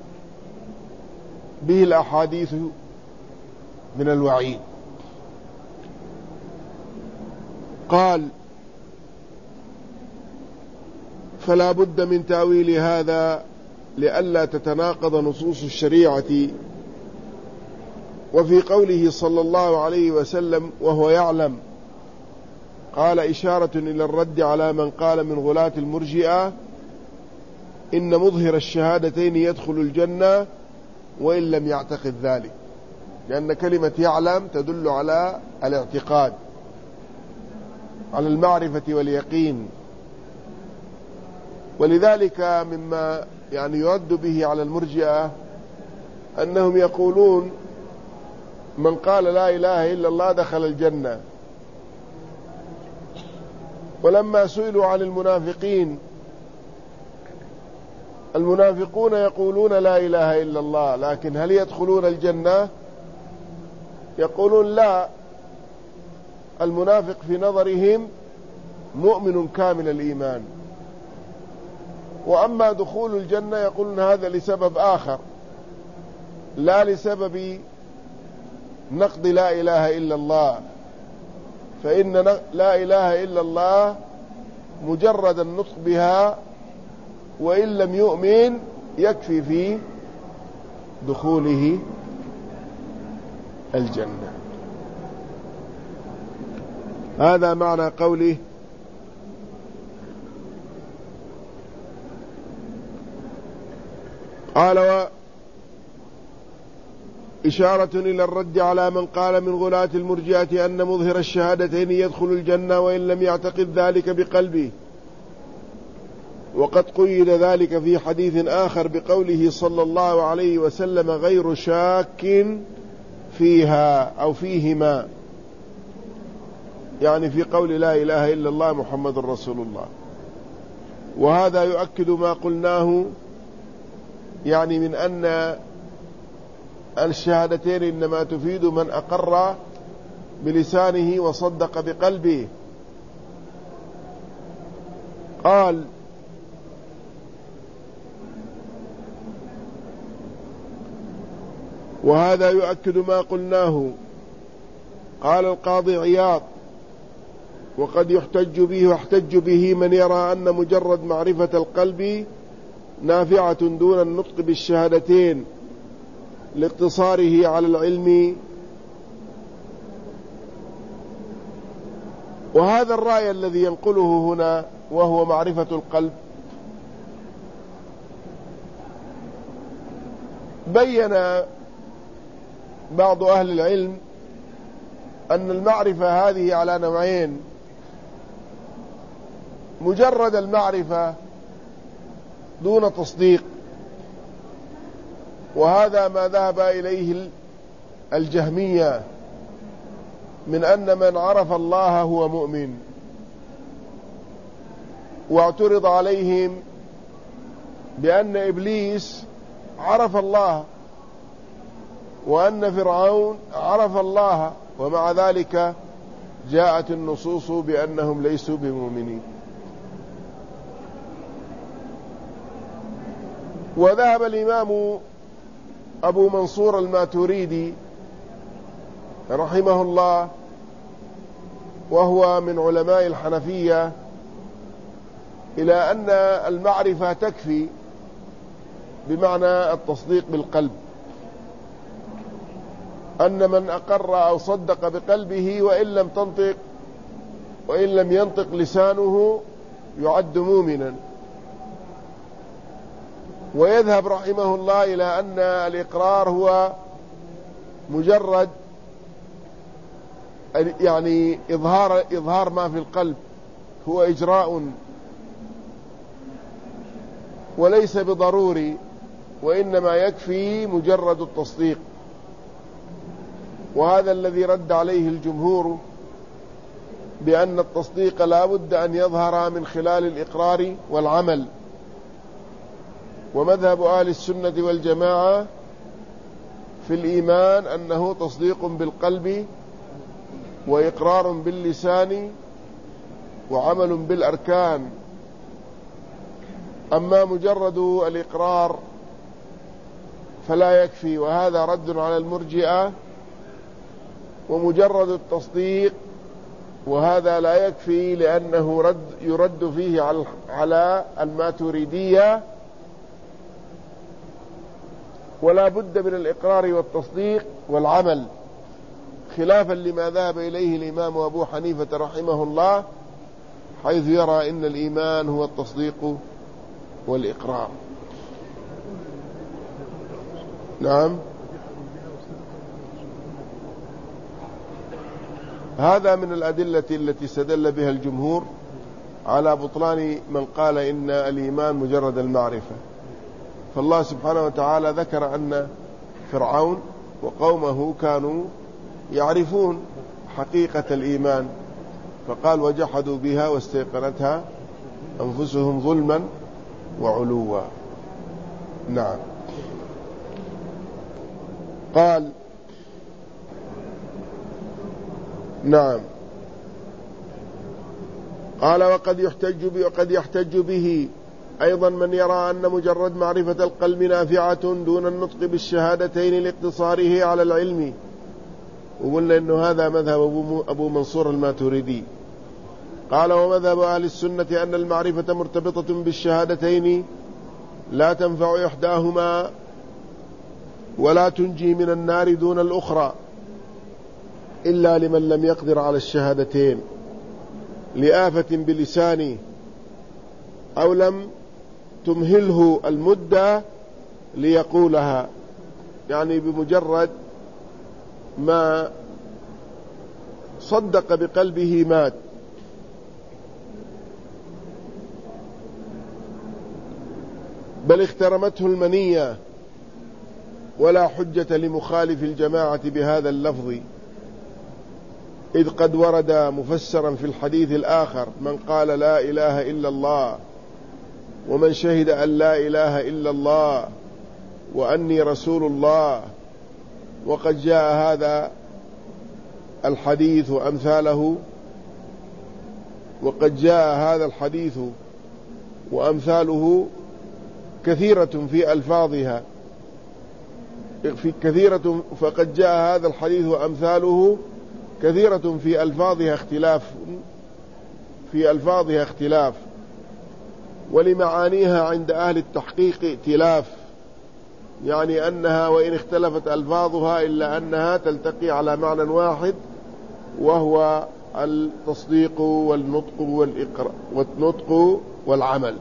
به الأحاديث من الوعيد. قال: فلا بد من تأويل هذا لئلا تتناقض نصوص الشريعة. وفي قوله صلى الله عليه وسلم وهو يعلم، قال إشارة إلى الرد على من قال من غلاة المرجئة إن مظهر الشهادتين يدخل الجنة وإن لم يعتقد ذلك، لأن كلمة يعلم تدل على الاعتقاد، على المعرفة واليقين. ولذلك مما يعني يرد به على المرجئة أنهم يقولون من قال لا إله إلا الله دخل الجنة. ولما سئلوا عن المنافقون يقولون لا إله إلا الله، لكن هل يدخلون الجنة؟ يقولون لا، المنافق في نظرهم مؤمن كامل الإيمان، وأما دخول الجنة يقولون هذا لسبب آخر، لا لسبب نقض لا إله إلا الله، فإن لا إله إلا الله مجرد النطق بها وإن لم يؤمن يكفي في دخوله الجنة. هذا معنى قوله قال إشارة إلى الرد على من قال من غلاة المرجئة أن مظهر الشهادتين يدخل الجنة وإن لم يعتقد ذلك بقلبه. وقد قيد ذلك في حديث آخر بقوله صلى الله عليه وسلم غير شاك فيها أو فيهما، يعني في قول لا إله إلا الله محمد رسول الله. وهذا يؤكد ما قلناه، يعني من أن الشهادتين إنما تفيد من أقر بلسانه وصدق بقلبه. قال: وهذا يؤكد ما قلناه. قال القاضي عياض: وقد يحتج به من يرى أن مجرد معرفة القلب نافعة دون النطق بالشهادتين لاقتصاره على العلم. وهذا الرأي الذي ينقله هنا وهو معرفة القلب بين بعض أهل العلم أن المعرفة هذه على نوعين: مجرد المعرفة دون تصديق، وهذا ما ذهب إليه الجهمية من أن من عرف الله هو مؤمن، واعترض عليهم بأن إبليس عرف الله وأن فرعون عرف الله، ومع ذلك جاءت النصوص بأنهم ليسوا بمؤمنين. وذهب الإمام أبو منصور الماتريدي رحمه الله، وهو من علماء الحنفية، إلى أن المعرفة تكفي بمعنى التصديق بالقلب، أن من أقر أو صدق بقلبه وإن لم ينطق لسانه يعد مؤمنا. ويذهب رحمه الله إلى أن الإقرار هو مجرد يعني إظهار ما في القلب، هو إجراء وليس بضروري، وإنما يكفي مجرد التصديق. وهذا الذي رد عليه الجمهور بأن التصديق لا بد أن يظهر من خلال الإقرار والعمل. ومذهب أهل السنة والجماعة في الإيمان أنه تصديق بالقلب وإقرار باللسان وعمل بالأركان. أما مجرد الإقرار فلا يكفي، وهذا رد على المرجئة. ومجرد التصديق وهذا لا يكفي، لأنه يرد فيه على الماتريدية، ولا بد من الإقرار والتصديق والعمل، خلافا لما ذهب إليه الإمام أبو حنيفة رحمه الله، حيث يرى إن الإيمان هو التصديق والإقرار. نعم، هذا من الأدلة التي استدل بها الجمهور على بطلان من قال إن الإيمان مجرد المعرفة. فالله سبحانه وتعالى ذكر أن فرعون وقومه كانوا يعرفون حقيقة الإيمان، فقال: وجحدوا بها واستيقنتها أنفسهم ظلما وعلوا. نعم. قال: نعم. قال: وقد يحتج به أيضا من يرى أن مجرد معرفة القلب نافعة دون النطق بالشهادتين لاقتصاره على العلم. وقلنا إنه هذا مذهب أبو منصور الماتريدي. قال: ومذهب أهل السنة أن المعرفة مرتبطة بالشهادتين لا تنفع إحداهما ولا تنجي من النار دون الأخرى، إلا لمن لم يقدر على الشهادتين لآفة بلسانه أو لم تمهله المدة ليقولها، يعني بمجرد ما صدق بقلبه مات. بل اخترمته المنية، ولا حجة لمخالف الجماعة بهذا اللفظ، إذ قد ورد مفسرا في الحديث الآخر: من قال لا إله إلا الله ومن شهد أن لا إله إلا الله وأني رسول الله وقد جاء هذا الحديث وأمثاله، وقد جاء هذا الحديث وأمثاله كثيرة في ألفاظها، فقد جاء هذا الحديث وأمثاله كثيرة في ألفاظها اختلاف، ولمعانيها عند أهل التحقيق ائتلاف، يعني أنها وإن اختلفت ألفاظها إلا أنها تلتقي على معنى واحد، وهو التصديق والنطق والعمل.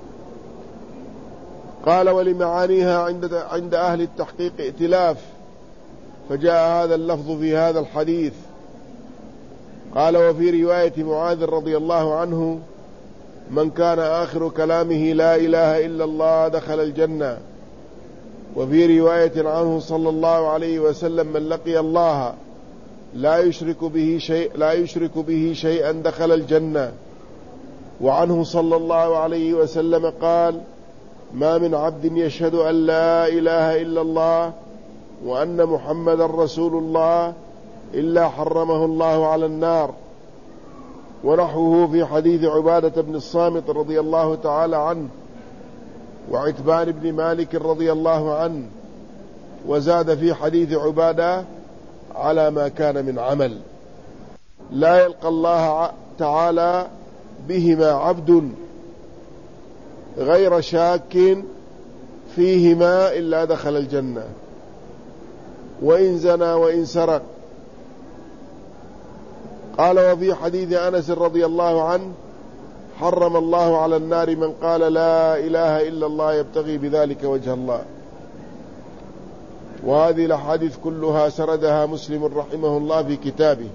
قال ولمعانيها عند أهل التحقيق ائتلاف، فجاء هذا اللفظ في هذا الحديث. قال وفي رواية معاذ رضي الله عنه: من كان آخر كلامه لا إله إلا الله دخل الجنة. وفي رواية عنه صلى الله عليه وسلم: من لقي الله لا يشرك به شيئا دخل الجنة. وعنه صلى الله عليه وسلم قال: ما من عبد يشهد أن لا إله إلا الله وأن محمدا رسول الله إلا حرمه الله على النار. ونحوه في حديث عبادة بن الصامت رضي الله تعالى عنه وعتبان بن مالك رضي الله عنه. وزاد في حديث عبادة: على ما كان من عمل. لا يلقى الله تعالى بهما عبد غير شاك فيهما إلا دخل الجنة، وإن زنى وإن سرق. قال وفي حديث أنس رضي الله عنه: حرم الله على النار من قال لا إله إلا الله يبتغي بذلك وجه الله. وهذه الأحاديث كلها سردها مسلم رحمه الله في كتابه.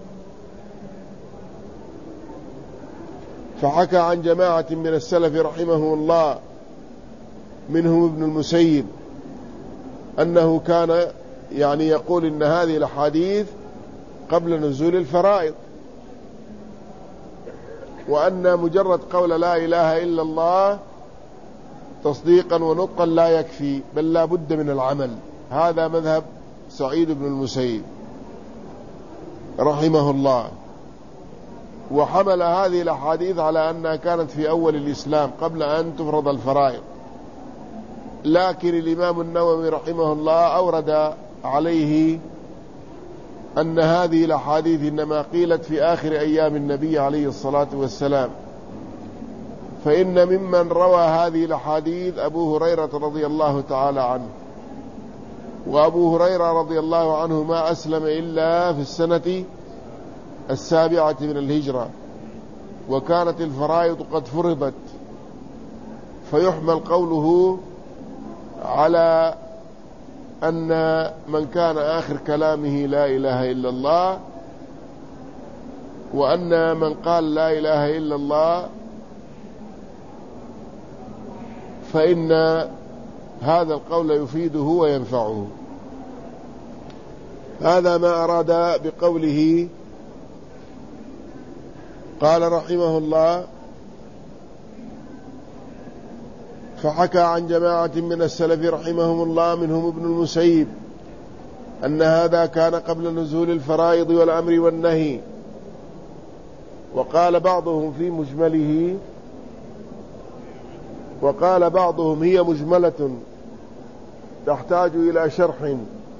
فحكى عن جماعة من السلف رحمه الله منهم ابن المسيب أنه كان يقول إن هذه الأحاديث قبل نزول الفرائض، وأن مجرد قول لا إله إلا الله تصديقا ونطقا لا يكفي، بل لا بد من العمل. هذا مذهب سعيد بن المسيب رحمه الله. وحمل هذه الأحاديث على أنها كانت في أول الإسلام قبل أن تفرض الفرائض، لكن الإمام النووي رحمه الله أورد عليه أن هذه الأحاديث إنما قيلت في آخر أيام النبي عليه الصلاة والسلام. فإن ممن روى هذه الأحاديث أبو هريرة رضي الله تعالى عنه، وأبو هريرة رضي الله عنه ما أسلم إلا في السنة 7 من الهجرة، وكانت الفرائض قد فرضت، فيحمل قوله على أن من كان آخر كلامه لا إله إلا الله، وأن من قال لا إله إلا الله فإن هذا القول يفيده وينفعه. هذا ما أراد بقوله. قال رحمه الله: فحكى عن جماعة من السلف رحمهم الله منهم ابن المسيب أن هذا كان قبل نزول الفرائض والأمر والنهي. وقال بعضهم في مجمله، وقال بعضهم هي مجملة تحتاج إلى شرح،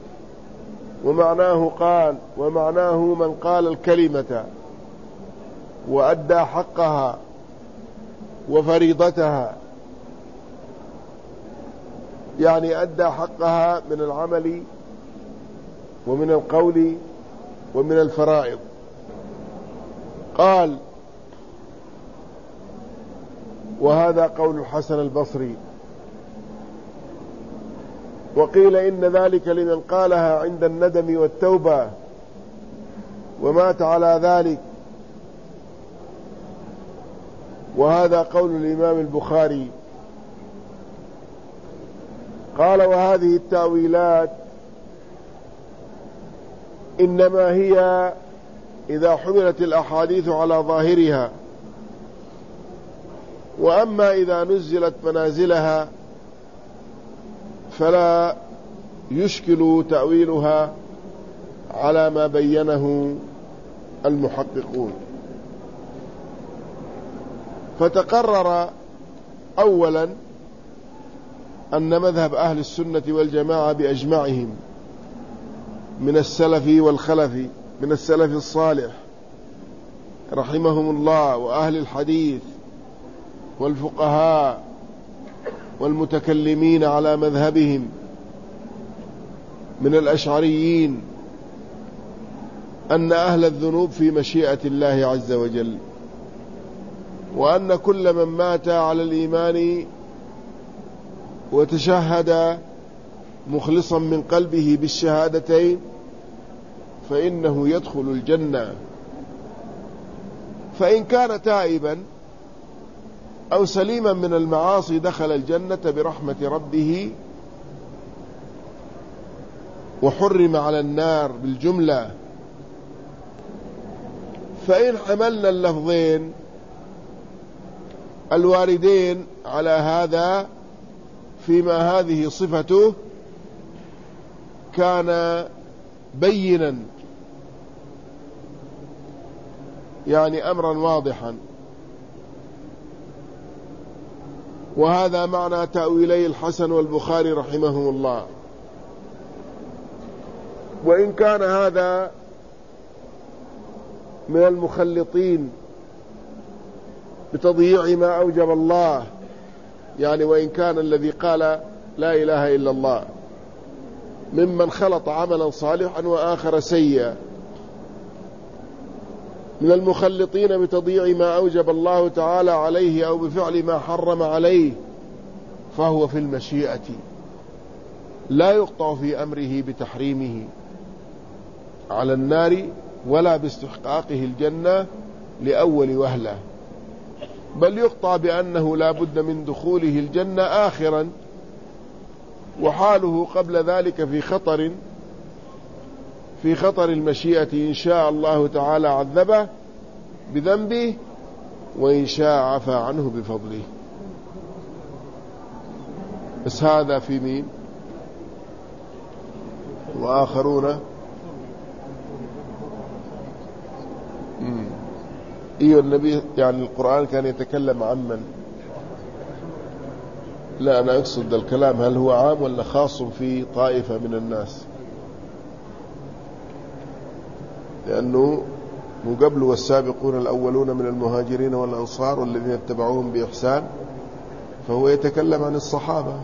ومعناه من قال الكلمة وأدى حقها وفريضتها، يعني أدى حقها من العمل ومن القول ومن الفرائض. قال: وهذا قول الحسن البصري. وقيل إن ذلك لمن قالها عند الندم والتوبة ومات على ذلك، وهذا قول الإمام البخاري. قال: وهذه التأويلات إنما هي إذا حملت الأحاديث على ظاهرها، وأما إذا نزلت منازلها فلا يشكل تأويلها على ما بينه المحققون. فتقرر أولا أن مذهب أهل السنة والجماعة بأجمعهم من السلف والخلف، من السلف الصالح رحمهم الله وأهل الحديث والفقهاء والمتكلمين على مذهبهم من الأشعريين، أن أهل الذنوب في مشيئة الله عز وجل، وأن كل من مات على الإيمان وتشهد مخلصا من قلبه بالشهادتين فإنه يدخل الجنة، فإن كان تائبا أو سليما من المعاصي دخل الجنة برحمة ربه وحرم على النار بالجملة. فإن حملنا اللفظين الواردين على هذا فيما هذه صفته كان بينا، يعني أمرا واضحا. وهذا معنى تأويلي الحسن والبخاري رحمهم الله. وإن كان هذا من المخلطين بتضييع ما أوجب الله، يعني وإن كان الذي قال لا إله إلا الله ممن خلط عملا صالحا وآخر سيئا، من المخلطين بتضييع ما أوجب الله تعالى عليه أو بفعل ما حرم عليه، فهو في المشيئة لا يقطع في أمره بتحريمه على النار ولا باستحقاقه الجنة لأول وهلة، بل يقطع بأنه لا بد من دخوله الجنة آخرا، وحاله قبل ذلك في خطر المشيئة. إن شاء الله تعالى عذبه بذنبه وإن شاء عفى عنه بفضله. بس هذا في مين؟ وآخرون إيه النبي، يعني القرآن كان يتكلم عن من؟ لا، أنا أقصد الكلام هل هو عام ولا خاص في طائفة من الناس؟ لأنه مقبل والسابقون الأولون من المهاجرين والأنصار والذين اتبعوهم بإحسان، فهو يتكلم عن الصحابة.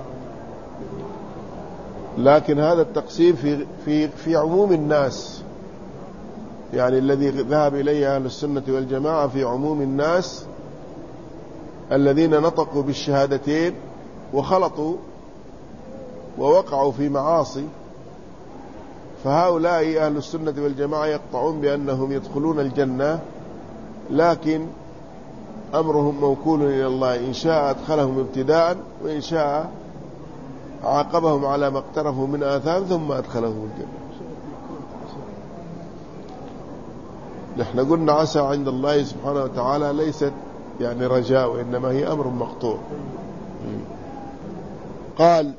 لكن هذا التقسيم في عموم الناس، يعني الذي ذهب إليه أهل السنة والجماعة في عموم الناس الذين نطقوا بالشهادتين وخلطوا ووقعوا في معاصي، فهؤلاء أهل السنة والجماعة يقطعون بأنهم يدخلون الجنة، لكن أمرهم موكول إلى الله، إن شاء أدخلهم ابتداء وإن شاء عاقبهم على ما اقترفوا من آثام ثم أدخلهم الجنة. نحن قلنا عسى عند الله سبحانه وتعالى ليست يعني رجاء، وإنما هي أمر مقطوع. قال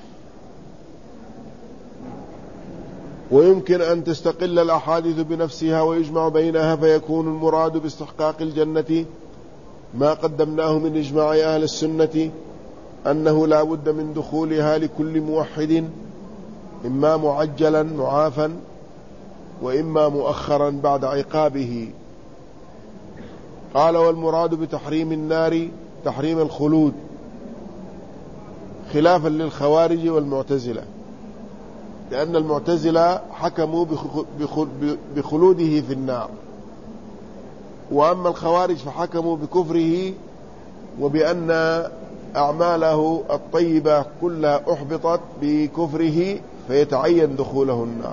ويمكن أن تستقل الأحاديث بنفسها ويجمع بينها، فيكون المراد باستحقاق الجنة ما قدمناه من إجماع أهل السنة أنه لا بد من دخولها لكل موحد، إما معجلا معافا وإما مؤخرا بعد عقابه. قال والمراد بتحريم النار تحريم الخلود، خلافا للخوارج والمعتزلة، لأن المعتزلة حكموا بخلوده في النار، وأما الخوارج فحكموا بكفره وبأن أعماله الطيبة كلها أحبطت بكفره فيتعين دخوله النار.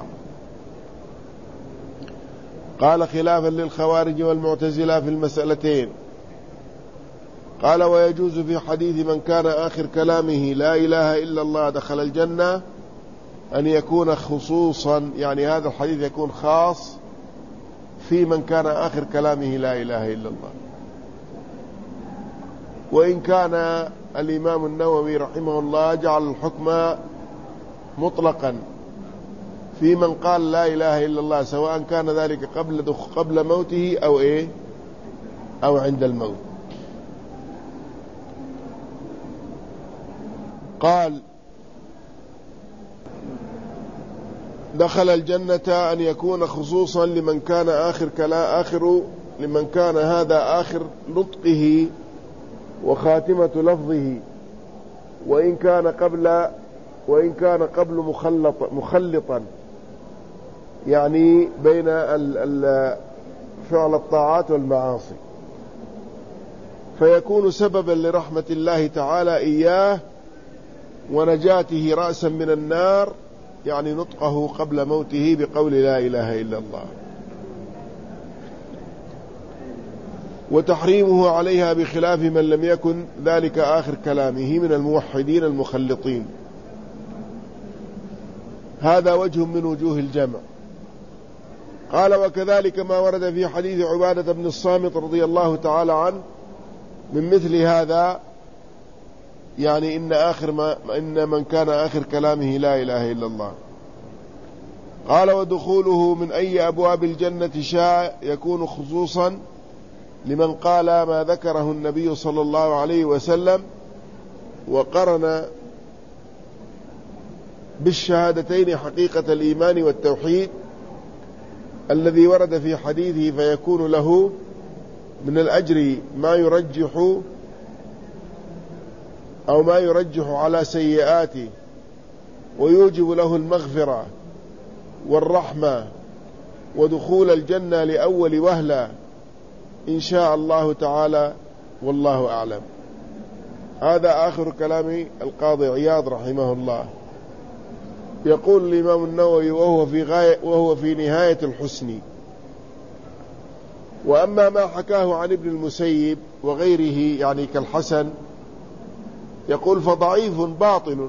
قال خلافا للخوارج والمعتزلة في المسألتين. قال ويجوز في حديث من كان آخر كلامه لا إله إلا الله دخل الجنة أن يكون خصوصا، يعني هذا الحديث يكون خاص في من كان آخر كلامه لا إله إلا الله. وإن كان الإمام النووي رحمه الله جعل الحكم مطلقا في من قال لا إله إلا الله، سواء كان ذلك قبل موته أو أو عند الموت. قال: دخل الجنة أن يكون خصوصا لمن كان لمن كان هذا آخر نطقه وخاتمة لفظه، وإن كان قبل مخلطا، يعني بين فعل الطاعات والمعاصي، فيكون سببا لرحمة الله تعالى إياه ونجاته رأسا من النار، يعني نطقه قبل موته بقول لا إله إلا الله، وتحريمه عليها بخلاف من لم يكن ذلك آخر كلامه من الموحدين المخلطين. هذا وجه من وجوه الجمع. قال: وكذلك ما ورد في حديث عبادة بن الصامت رضي الله تعالى عنه من مثل هذا، يعني إن من كان آخر كلامه لا إله إلا الله. قال: ودخوله من أي أبواب الجنة شاء يكون خصوصا لمن قال ما ذكره النبي صلى الله عليه وسلم، وقرن بالشهادتين حقيقة الإيمان والتوحيد الذي ورد في حديثه، فيكون له من الأجر ما يرجح على سيئاته، ويوجب له المغفرة والرحمة ودخول الجنة لأول وهلة إن شاء الله تعالى، والله أعلم. هذا آخر كلام القاضي عياض رحمه الله. يقول الإمام النووي وهو في نهاية الحسن: وأما ما حكاه عن ابن المسيب وغيره، يعني كالحسن، يقول: فضعيف باطل،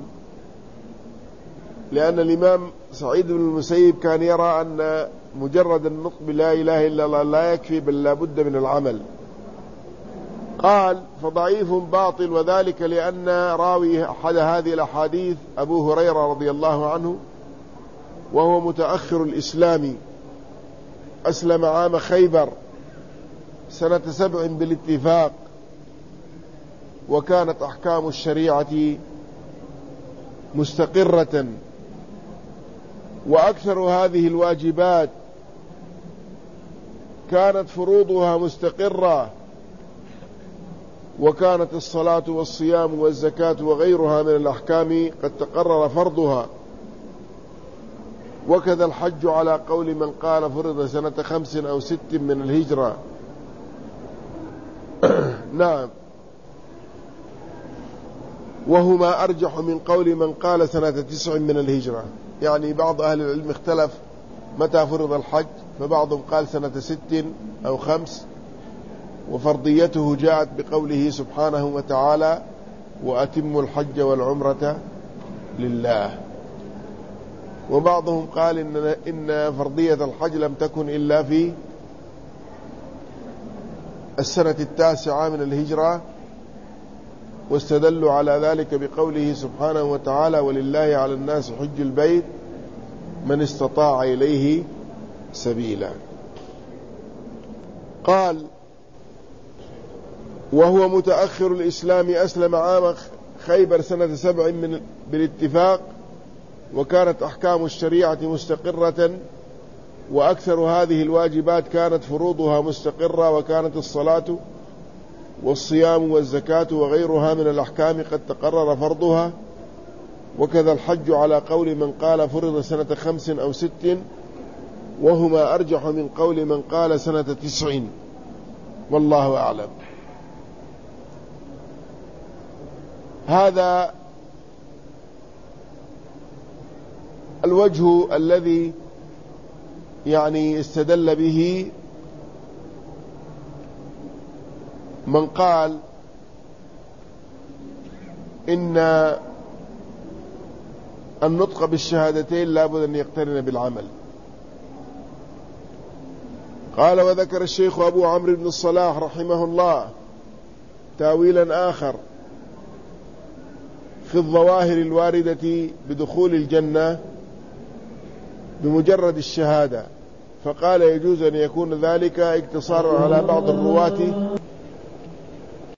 لأن الإمام سعيد بن المسيب كان يرى أن مجرد النطق بلا إله إلا الله لا يكفي، بل لا بد من العمل. قال: فضعيف باطل، وذلك لأن راوي أحد هذه الأحاديث أبو هريرة رضي الله عنه، وهو متأخر الإسلام، أسلم عام خيبر سنة 7 بالاتفاق، وكانت أحكام الشريعة مستقرة، وأكثر هذه الواجبات كانت فروضها مستقرة، وكانت الصلاة والصيام والزكاة وغيرها من الأحكام قد تقرر فرضها، وكذا الحج على قول من قال فرض سنة 5 أو 6 من الهجرة. نعم، وهما أرجح من قول من قال سنة 9 من الهجرة. يعني بعض أهل العلم اختلف متى فرض الحج، فبعضهم قال سنة 6 أو 5، وفرضيته جاءت بقوله سبحانه وتعالى: وأتموا الحج والعمرة لله. وبعضهم قال إن فرضية الحج لم تكن إلا في السنة 9 من الهجرة، واستدلوا على ذلك بقوله سبحانه وتعالى: ولله على الناس حج البيت من استطاع إليه سبيلا. قال: وهو متأخر الإسلام، أسلم عام خيبر سنة 7 بالاتفاق، وكانت أحكام الشريعة مستقرة، وأكثر هذه الواجبات كانت فروضها مستقرة، وكانت الصلاة والصيام والزكاة وغيرها من الأحكام قد تقرر فرضها، وكذا الحج على قول من قال فرض سنة 5 أو 6، وهما أرجح من قول من قال سنة 9، والله أعلم. هذا الوجه الذي يعني استدل به من قال إن النطق بالشهادتين لابد أن يقترن بالعمل. قال: وذكر الشيخ أبو عمرو بن الصلاح رحمه الله تاويلا آخر في الظواهر الواردة بدخول الجنة، بمجرد الشهادة، فقال يجوز أن يكون ذلك اقتصارا على بعض الرواة